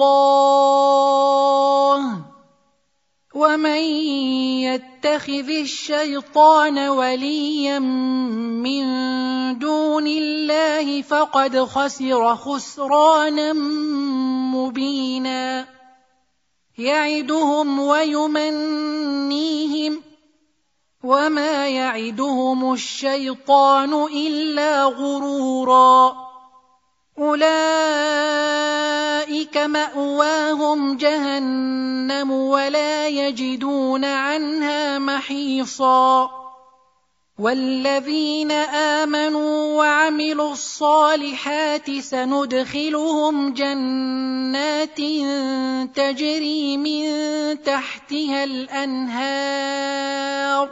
الله ومن يتخذ الشيطان وليا من دون الله فقد خسر خسرانا مبينا يعدهم ويمنيهم وما يعدهم الشيطان إلا غرورا أولئك مأواهم جهنم ولا يجدون عنها محيصا والذين آمنوا وعملوا الصالحات سندخلهم جنات تجري من تحتها الأنهار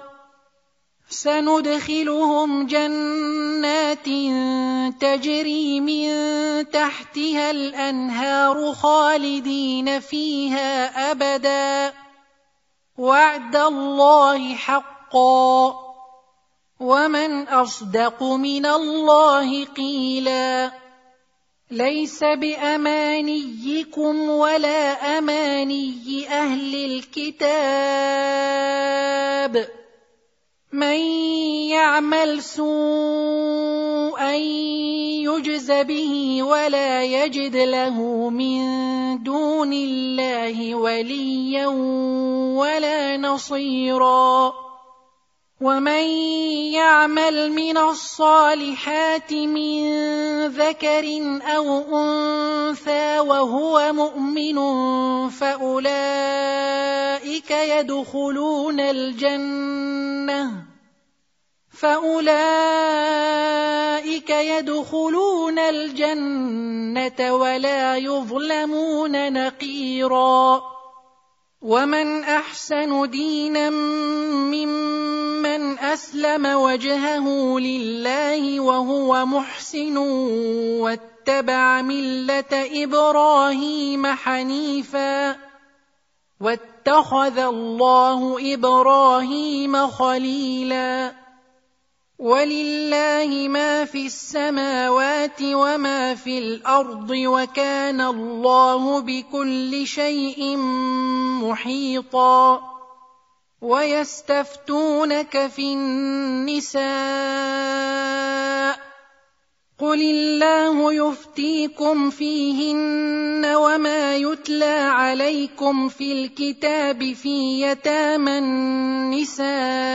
سندخلهم جنات تجري من تحتها الأنهار خالدين فيها أبدا وعد الله حقا ومن أصدق من الله قيلا ليس بأمانيكم ولا أماني أهل الكتاب من يعمل سوءا يجز به ولا يجد له من دون الله وليا ولا نصيرا. ومن يعمل من الصالحات من ذكر أو أنثى وهو مؤمن فأولئك يدخلون الجنة فأولئك يدخلون الجنة ولا يظلمون نقيرا. ومن أحسن دينا ممن أسلم وجهه لله وهو محسن واتبع ملة إبراهيم حنيفا واتخذ الله إبراهيم خليلا. ولله ما في السماوات وما في الأرض وكان الله بكل شيء محيطا. ويستفتونك في النساء قل الله يفتيكم فيهن وما يتلى عليكم في الكتاب في يتامى النساء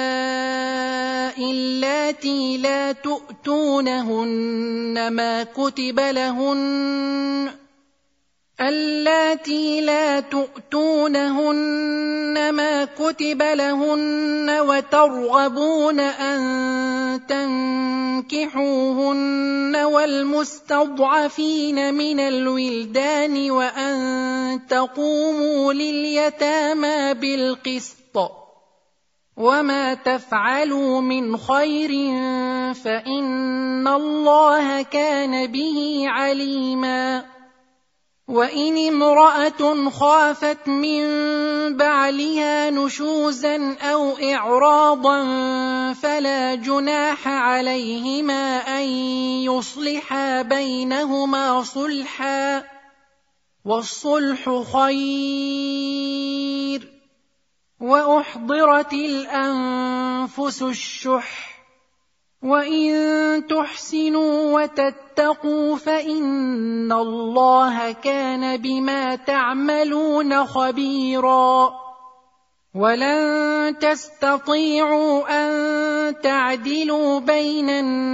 اللاتي لا تؤتونهن ما كتب لهن اللاتي لا تؤتونهن ما كتب لهن وترغبون أن تنكحوهن والمستضعفين من الولدان وأن تقوموا لليتامى بالقسط وما تفعلوا من خير فإن الله كان به عليما. وإن امرأة خافت من بعلها نشوزا أو إعراضا فلا جناح عليهما أن يصلحا بينهما صلحا والصلح خير. وأحضرت الأنفس الشح وإن تحسنوا وتتقوا فإن الله كان بما تعملون خبيرا. ولن تستطيعوا أن تعدلوا بين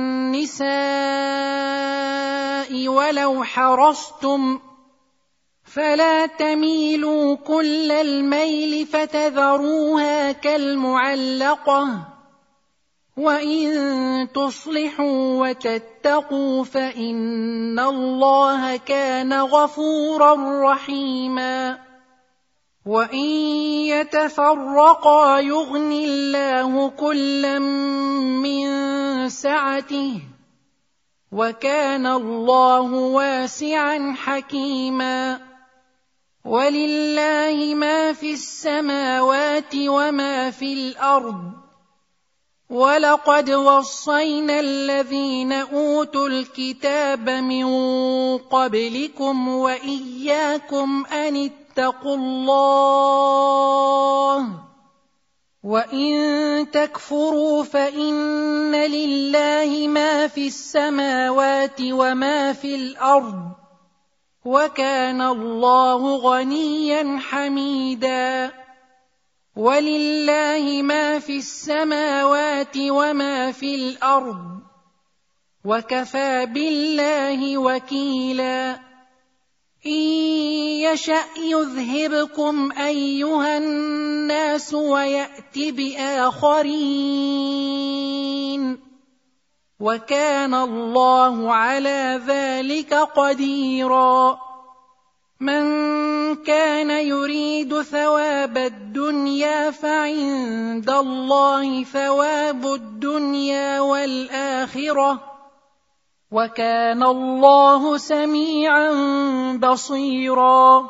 النساء ولو حرصتم فلا تميلوا كل الميل فتذروها كالمعلقة. وإن تصلحوا وتتقوا فإن الله كان غفورا رحيما. وإن يتفرقا يغن الله كلا من سعته وكان الله واسعا حكيما. ولله ما في السماوات وما في الأرض ولقد وصينا الذين أوتوا الكتاب من قبلكم وإياكم أن اتقوا الله وإن تكفروا فإن لله ما في السماوات وما في الأرض وكان الله غنيا حميدا. ولله ما في السماوات وما في الأرض وكفى بالله وكيلا. إن يشأ يذهبكم أيها الناس ويأت بآخرين وكان الله على ذلك قديرا. من كان يريد ثواب الدنيا فعند الله ثواب الدنيا والآخرة وكان الله سميعا بصيرا.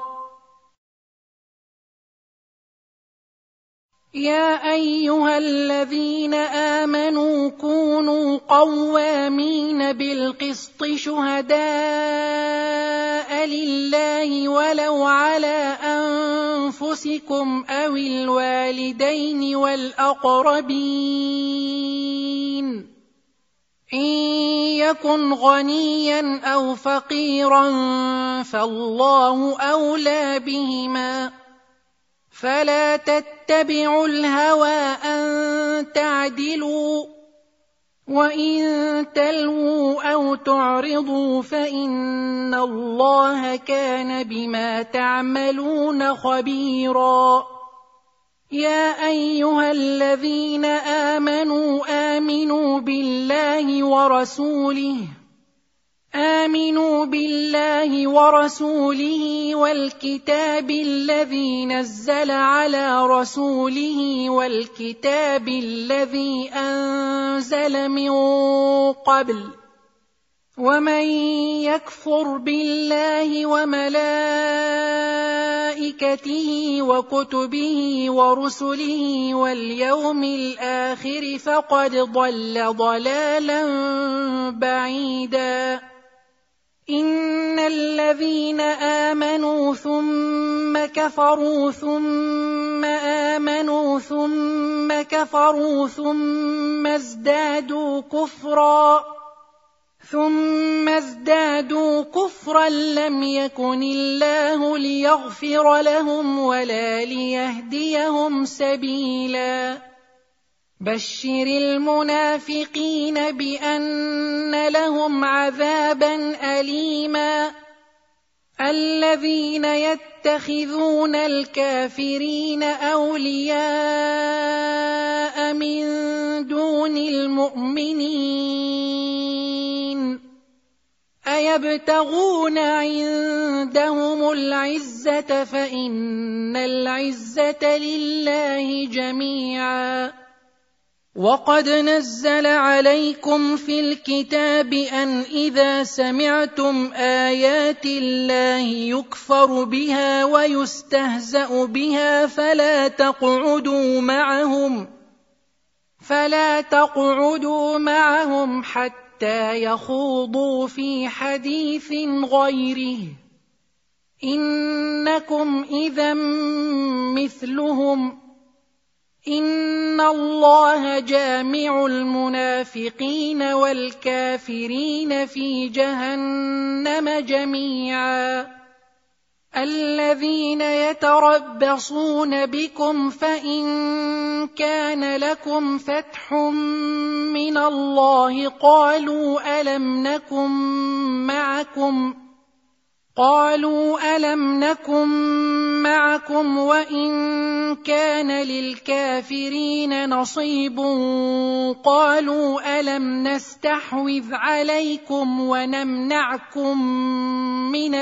يا أيها الذين آمنوا كونوا قوامين بالقسط شهداء لله ولو على أنفسكم أو الوالدين والأقربين إن يكن غنيا أو فقيرا فالله أولى بهما، فلا تتبعوا الهوى أن تعدلوا، وإن تلووا أو تعرضوا فإن الله كان بما تعملون خبيرا. يا أيها الذين آمنوا آمنوا بالله ورسوله آمنوا بالله ورسوله والكتاب الذي نزل على رسوله والكتاب الذي أنزل من قبل، ومن يكفر بالله وملائكته وكتبه ورسله واليوم الآخر فقد ضل ضلالا بعيدا. إن الذين آمنوا ثم كفروا ثم آمنوا ثم كفروا ثم ازدادوا كفرا ثم ازدادوا كفرا لم يكن الله ليغفر لهم ولا ليهديهم سبيلا. بشر المنافقين بأن لهم عذابا أليما. الذين يتخذون الكافرين أولياء من دون المؤمنين أيبتغون عندهم العزة فإن العزة لله جميعا. وقد نزل عليكم في الكتاب أن إذا سمعتم آيات الله يكفر بها ويستهزأ بها فلا تقعدوا معهم فلا تقعدوا معهم حتى يخوضوا في حديث غيره إنكم إذا مثلهم إن الله جامع المنافقين والكافرين في جهنم جميعا. الذين يتربصون بكم فإن كان لكم فتح من الله قالوا ألم نكن معكم قالوا ألم نكن معكم وإن كان للكافرين نصيب قالوا ألم نستحوذ عليكم ونمنعكم من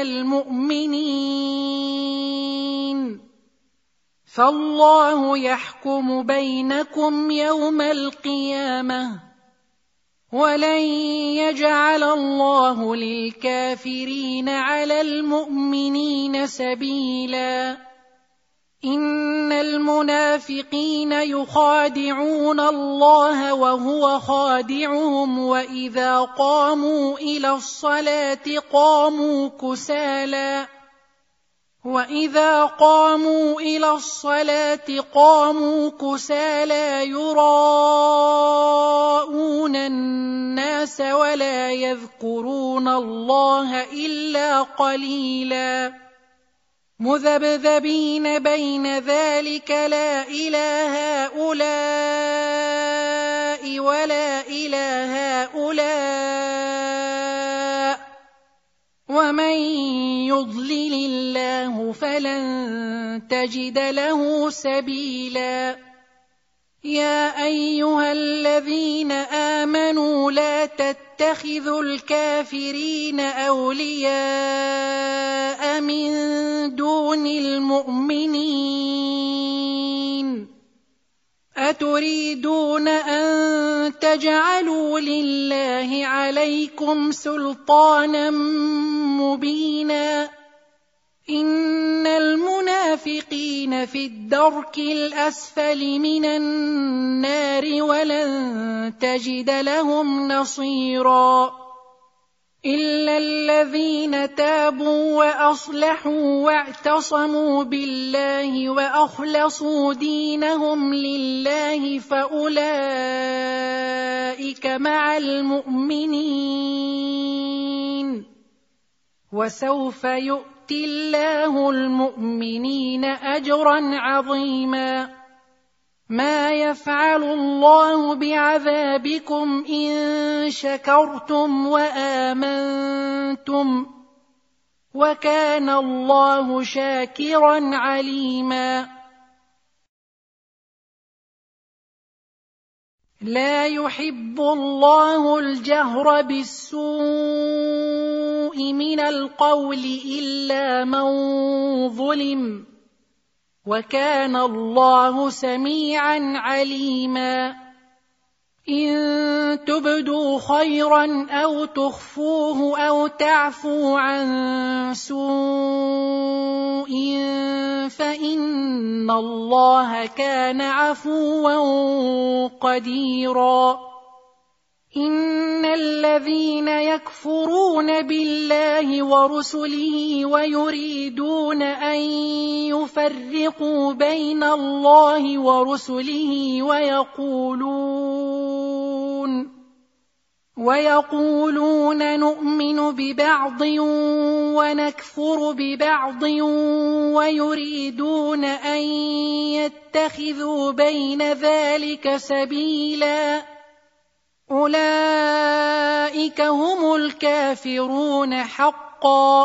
المؤمنين فالله يحكم بينكم يوم القيامة ولن يجعل الله للكافرين على المؤمنين سبيلا. إن المنافقين يخادعون الله وهو خادعهم وإذا قاموا إلى الصلاة قاموا كسالى وإذا قاموا إلى الصلاة قاموا كسالى يراءون الناس ولا يذكرون الله إلا قليلا مذبذبين بين ذلك لا إلى هؤلاء ولا إلى هؤلاء ومن يضلل الله فلن تجد له سبيلا. يا أيها الذين آمنوا لا تتخذوا الكافرين أولياء من دون المؤمنين أتريدون أن تجعلوا لله عليكم سلطانا مبينا إن المنافقين في الدرك الأسفل من النار ولن تجد لهم نصيرا. إلا الذين تابوا وأصلحوا واعتصموا بالله وأخلصوا دينهم لله فأولئك مع المؤمنين وسوف يؤتي الله المؤمنين أجرا عظيما ما يفعل الله بعذابكم إن شكرتم وآمنتم وكان الله شاكرا عليما لا يحب الله الجهر بالسوء من القول إلا من ظلم وكان الله سميعا عليما إن تبدوا خيرا أو تخفوه أو تعفوا عن سوء فإن الله كان عفوا قديرا إن الذين يكفرون بالله ورسله ويريدون أن يفرقوا بين الله ورسله ويقولون ويقولون نؤمن ببعض ونكفر ببعض ويريدون أن يتخذوا بين ذلك سبيلا أولئك هم الكافرون حقا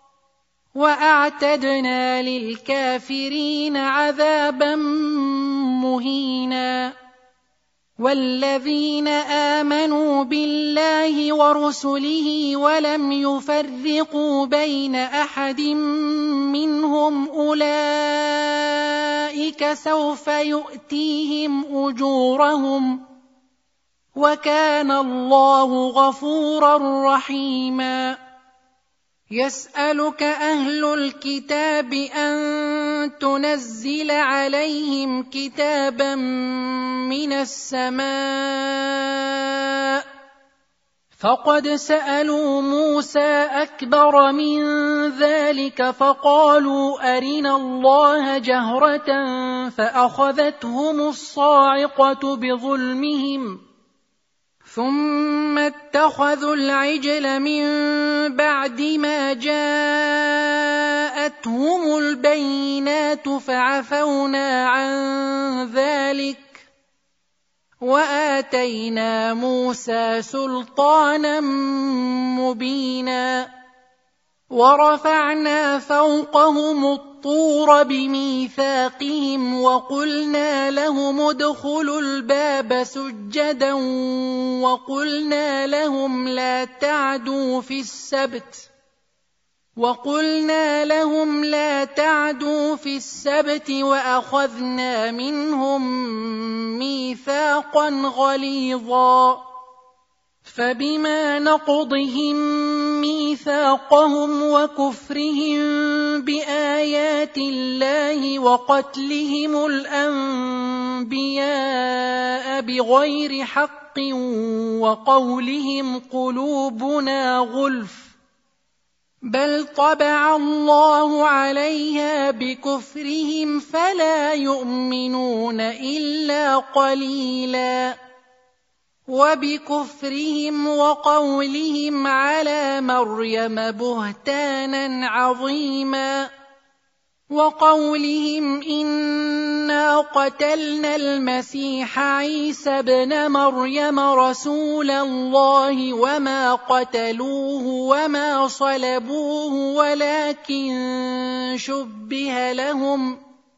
وأعتدنا للكافرين عذابا مهينا والذين آمنوا بالله ورسله ولم يفرقوا بين أحد منهم أولئك سوف يؤتيهم أجورهم وكان الله غفورا رحيما يسألك أهل الكتاب أن تنزل عليهم كتابا من السماء فقد سألوا موسى أكبر من ذلك فقالوا أرنا الله جهرة فأخذتهم الصاعقة بظلمهم ثم اتخذوا العجل من بعد ما جاءتهم البينات فعفونا عن ذلك وآتينا موسى سلطانا مبينا ورفعنا فوقهم الطور بميثاقهم وقلنا لهم ادخلوا الباب سجدا وقلنا لهم لا تعدوا في السبت وقلنا لهم لا تعدوا في السبت وأخذنا منهم ميثاقا غليظا فبما نقضهم ميثاقهم وكفرهم بآيات الله وقتلهم الأنبياء بغير حق وقولهم قلوبنا غلف بل طبع الله عليها بكفرهم فلا يؤمنون إلا قليلا وبكفرهم وقولهم على مريم بهتانا عظيما وقولهم إنا قتلنا المسيح عيسى ابن مريم رسول الله وما قتلوه وما صلبوه ولكن شبه لهم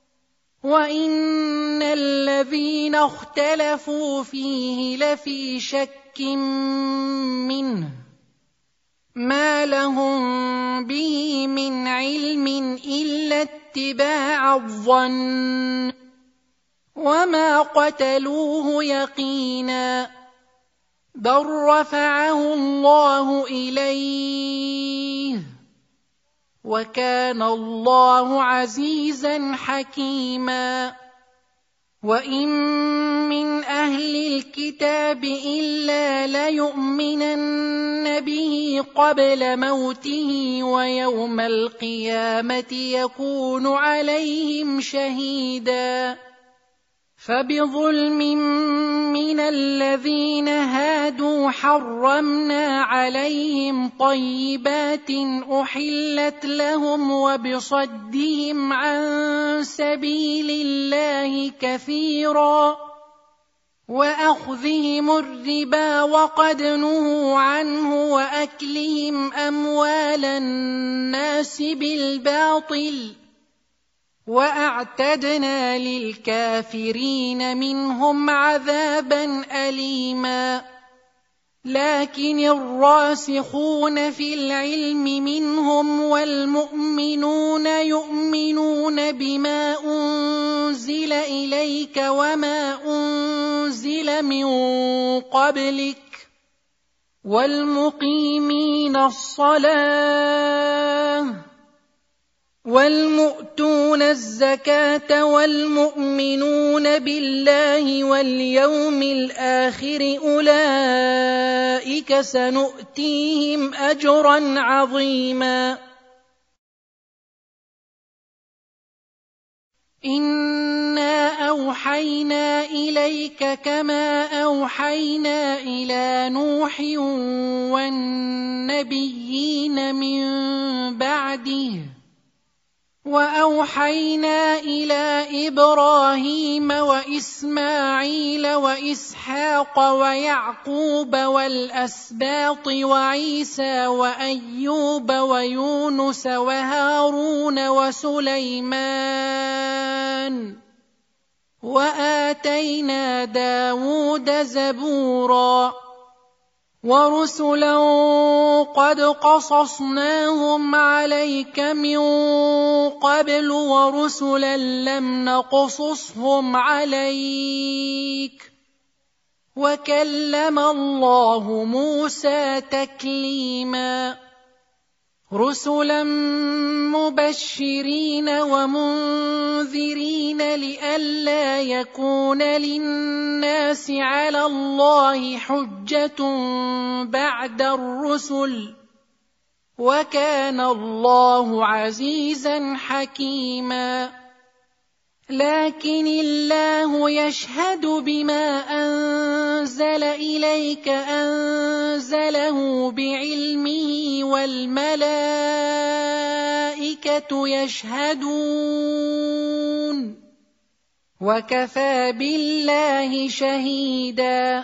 وإن الذين اختلفوا فيه لفي شك منه ما لهم به من علم إلا اتباع الظن وما قتلوه يقينا بل رفعه الله إليه وكان الله عزيزا حكيما وإن من أهل الكتاب إلا ليؤمنن به قبل موته ويوم القيامة يكون عليهم شهيدا فبظلم من الذين هادوا حرمنا عليهم طيبات أحلت لهم وبصدهم عن سبيل الله كثيرا وأخذهم الربا وقد نهوا عنه وأكلهم أموال الناس بالباطل وأعتدنا للكافرين منهم عذابا أليما لكن الراسخون في العلم منهم والمؤمنون يؤمنون بما أنزل إليك وما أنزل من قبلك والمقيمين الصلاة والمؤتون الزكاة والمؤمنون بالله واليوم الآخر أولئك سنؤتيهم أجرا عظيما إنا أوحينا إليك كما أوحينا إلى نوح والنبيين من بعده وأوحينا إلى إبراهيم وإسماعيل وإسحاق ويعقوب والأسباط وعيسى وأيوب ويونس وهارون وسليمان وآتينا داود زبورا ورسلا قد قصصناهم عليك من قبل ورسلا لم نقصصهم عليك وكلم الله موسى تكليما رسلا مبشرين ومنذرين لئلا يكون للناس على الله حجة بعد الرسل وكان الله عزيزا حكيما لكن الله يشهد بما أنزل إليك أنزله بعلمه والملائكة يشهدون وكفى بالله شهيدا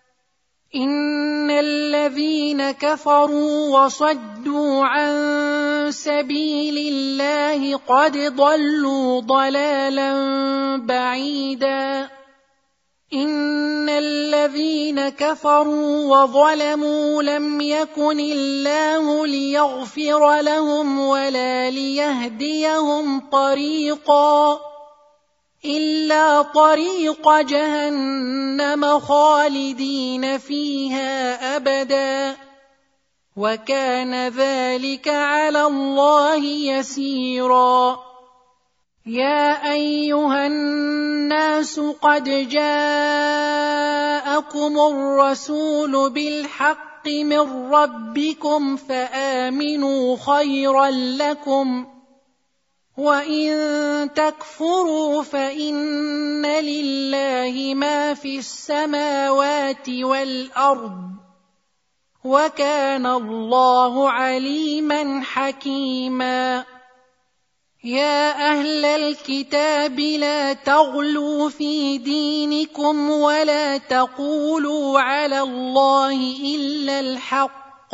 إن الذين كفروا وصدوا عن سبيل الله قد ضلوا ضلالا بعيدا إن الذين كفروا وظلموا لم يكن الله ليغفر لهم ولا ليهديهم طريقا إلا طريق جهنم خالدين فيها أبدا وكان ذلك على الله يسيرا يا أيها الناس قد جاءكم الرسول بالحق من ربكم فآمنوا خيرا لكم وإن تكفروا فإن لله ما في السماوات والأرض وكان الله عليما حكيما يا أهل الكتاب لا تغلوا في دينكم ولا تقولوا على الله إلا الحق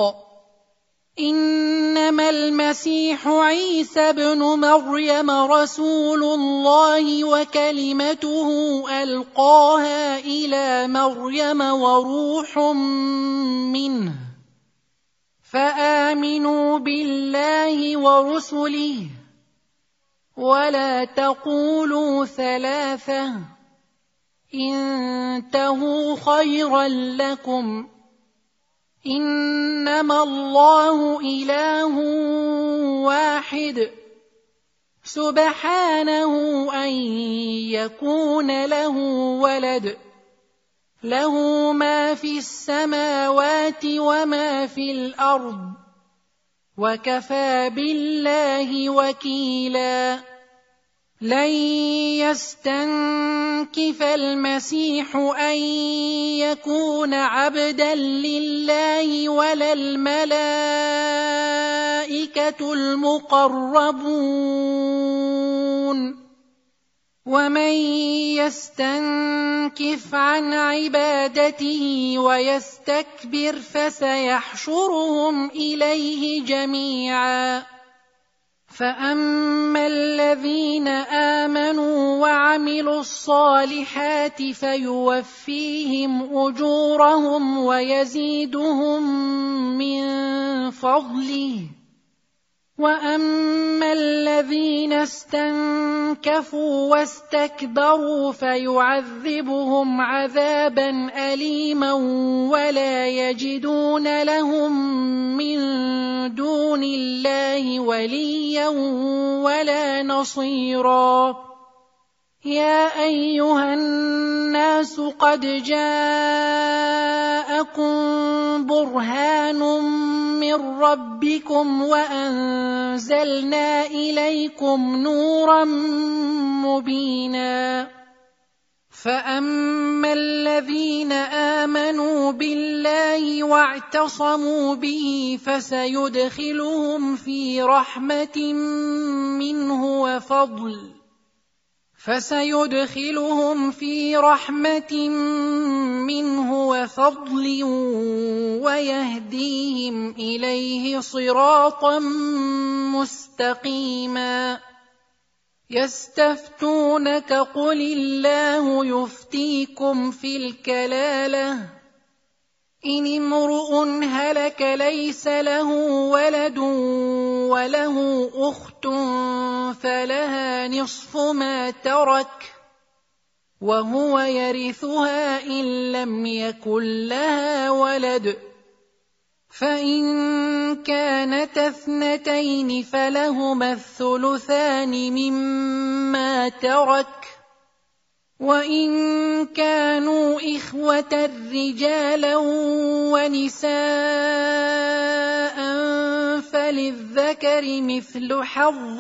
إنما المسيح عيسى ابن مريم رسول الله وكلمته ألقاها إلى مريم وروح منه فآمنوا بالله ورسله ولا تقولوا ثلاثة انتهوا خيرا لكم إنما الله إله واحد سبحانه أن يكون له ولد له ما في السماوات وما في الأرض وكفى بالله وكيلا لن يستنكف المسيح أن يكون عبدا لله ولا الملائكة المقربون ومن يستنكف عن عبادته ويستكبر فسيحشرهم إليه جميعا فأما الذين آمنوا وعملوا الصالحات فيوفيهم أجورهم ويزيدهم من فضله وأما الذين استنكفوا واستكبروا فيعذبهم عذابا أليما ولا يجدون لهم من دون الله وليا ولا نصيرا يا أيها الناس قد جاءكم برهان من ربكم وأنزلنا إليكم نورا مبينا فأما الذين آمنوا بالله واعتصموا به فسيدخلهم في رحمة منه وفضل فسيدخلهم في رحمة منه وفضل ويهديهم إليه صراطا مستقيما يستفتونك قل الله يفتيكم في الكلالة إن امرؤ هلك ليس له ولد وله أخت فلها نصف ما ترك وهو يرثها إن لم يكن لها ولد فإن كانت اثنتين فلهما الثلثان مما ترك وإن كانوا إخوة رجالا ونساء فللذكر مثل حظ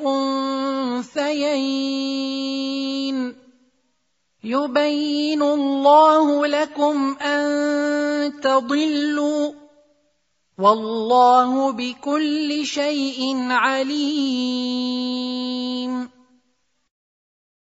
الأنثيين يبين الله لكم أن تضلوا والله بكل شيء عليم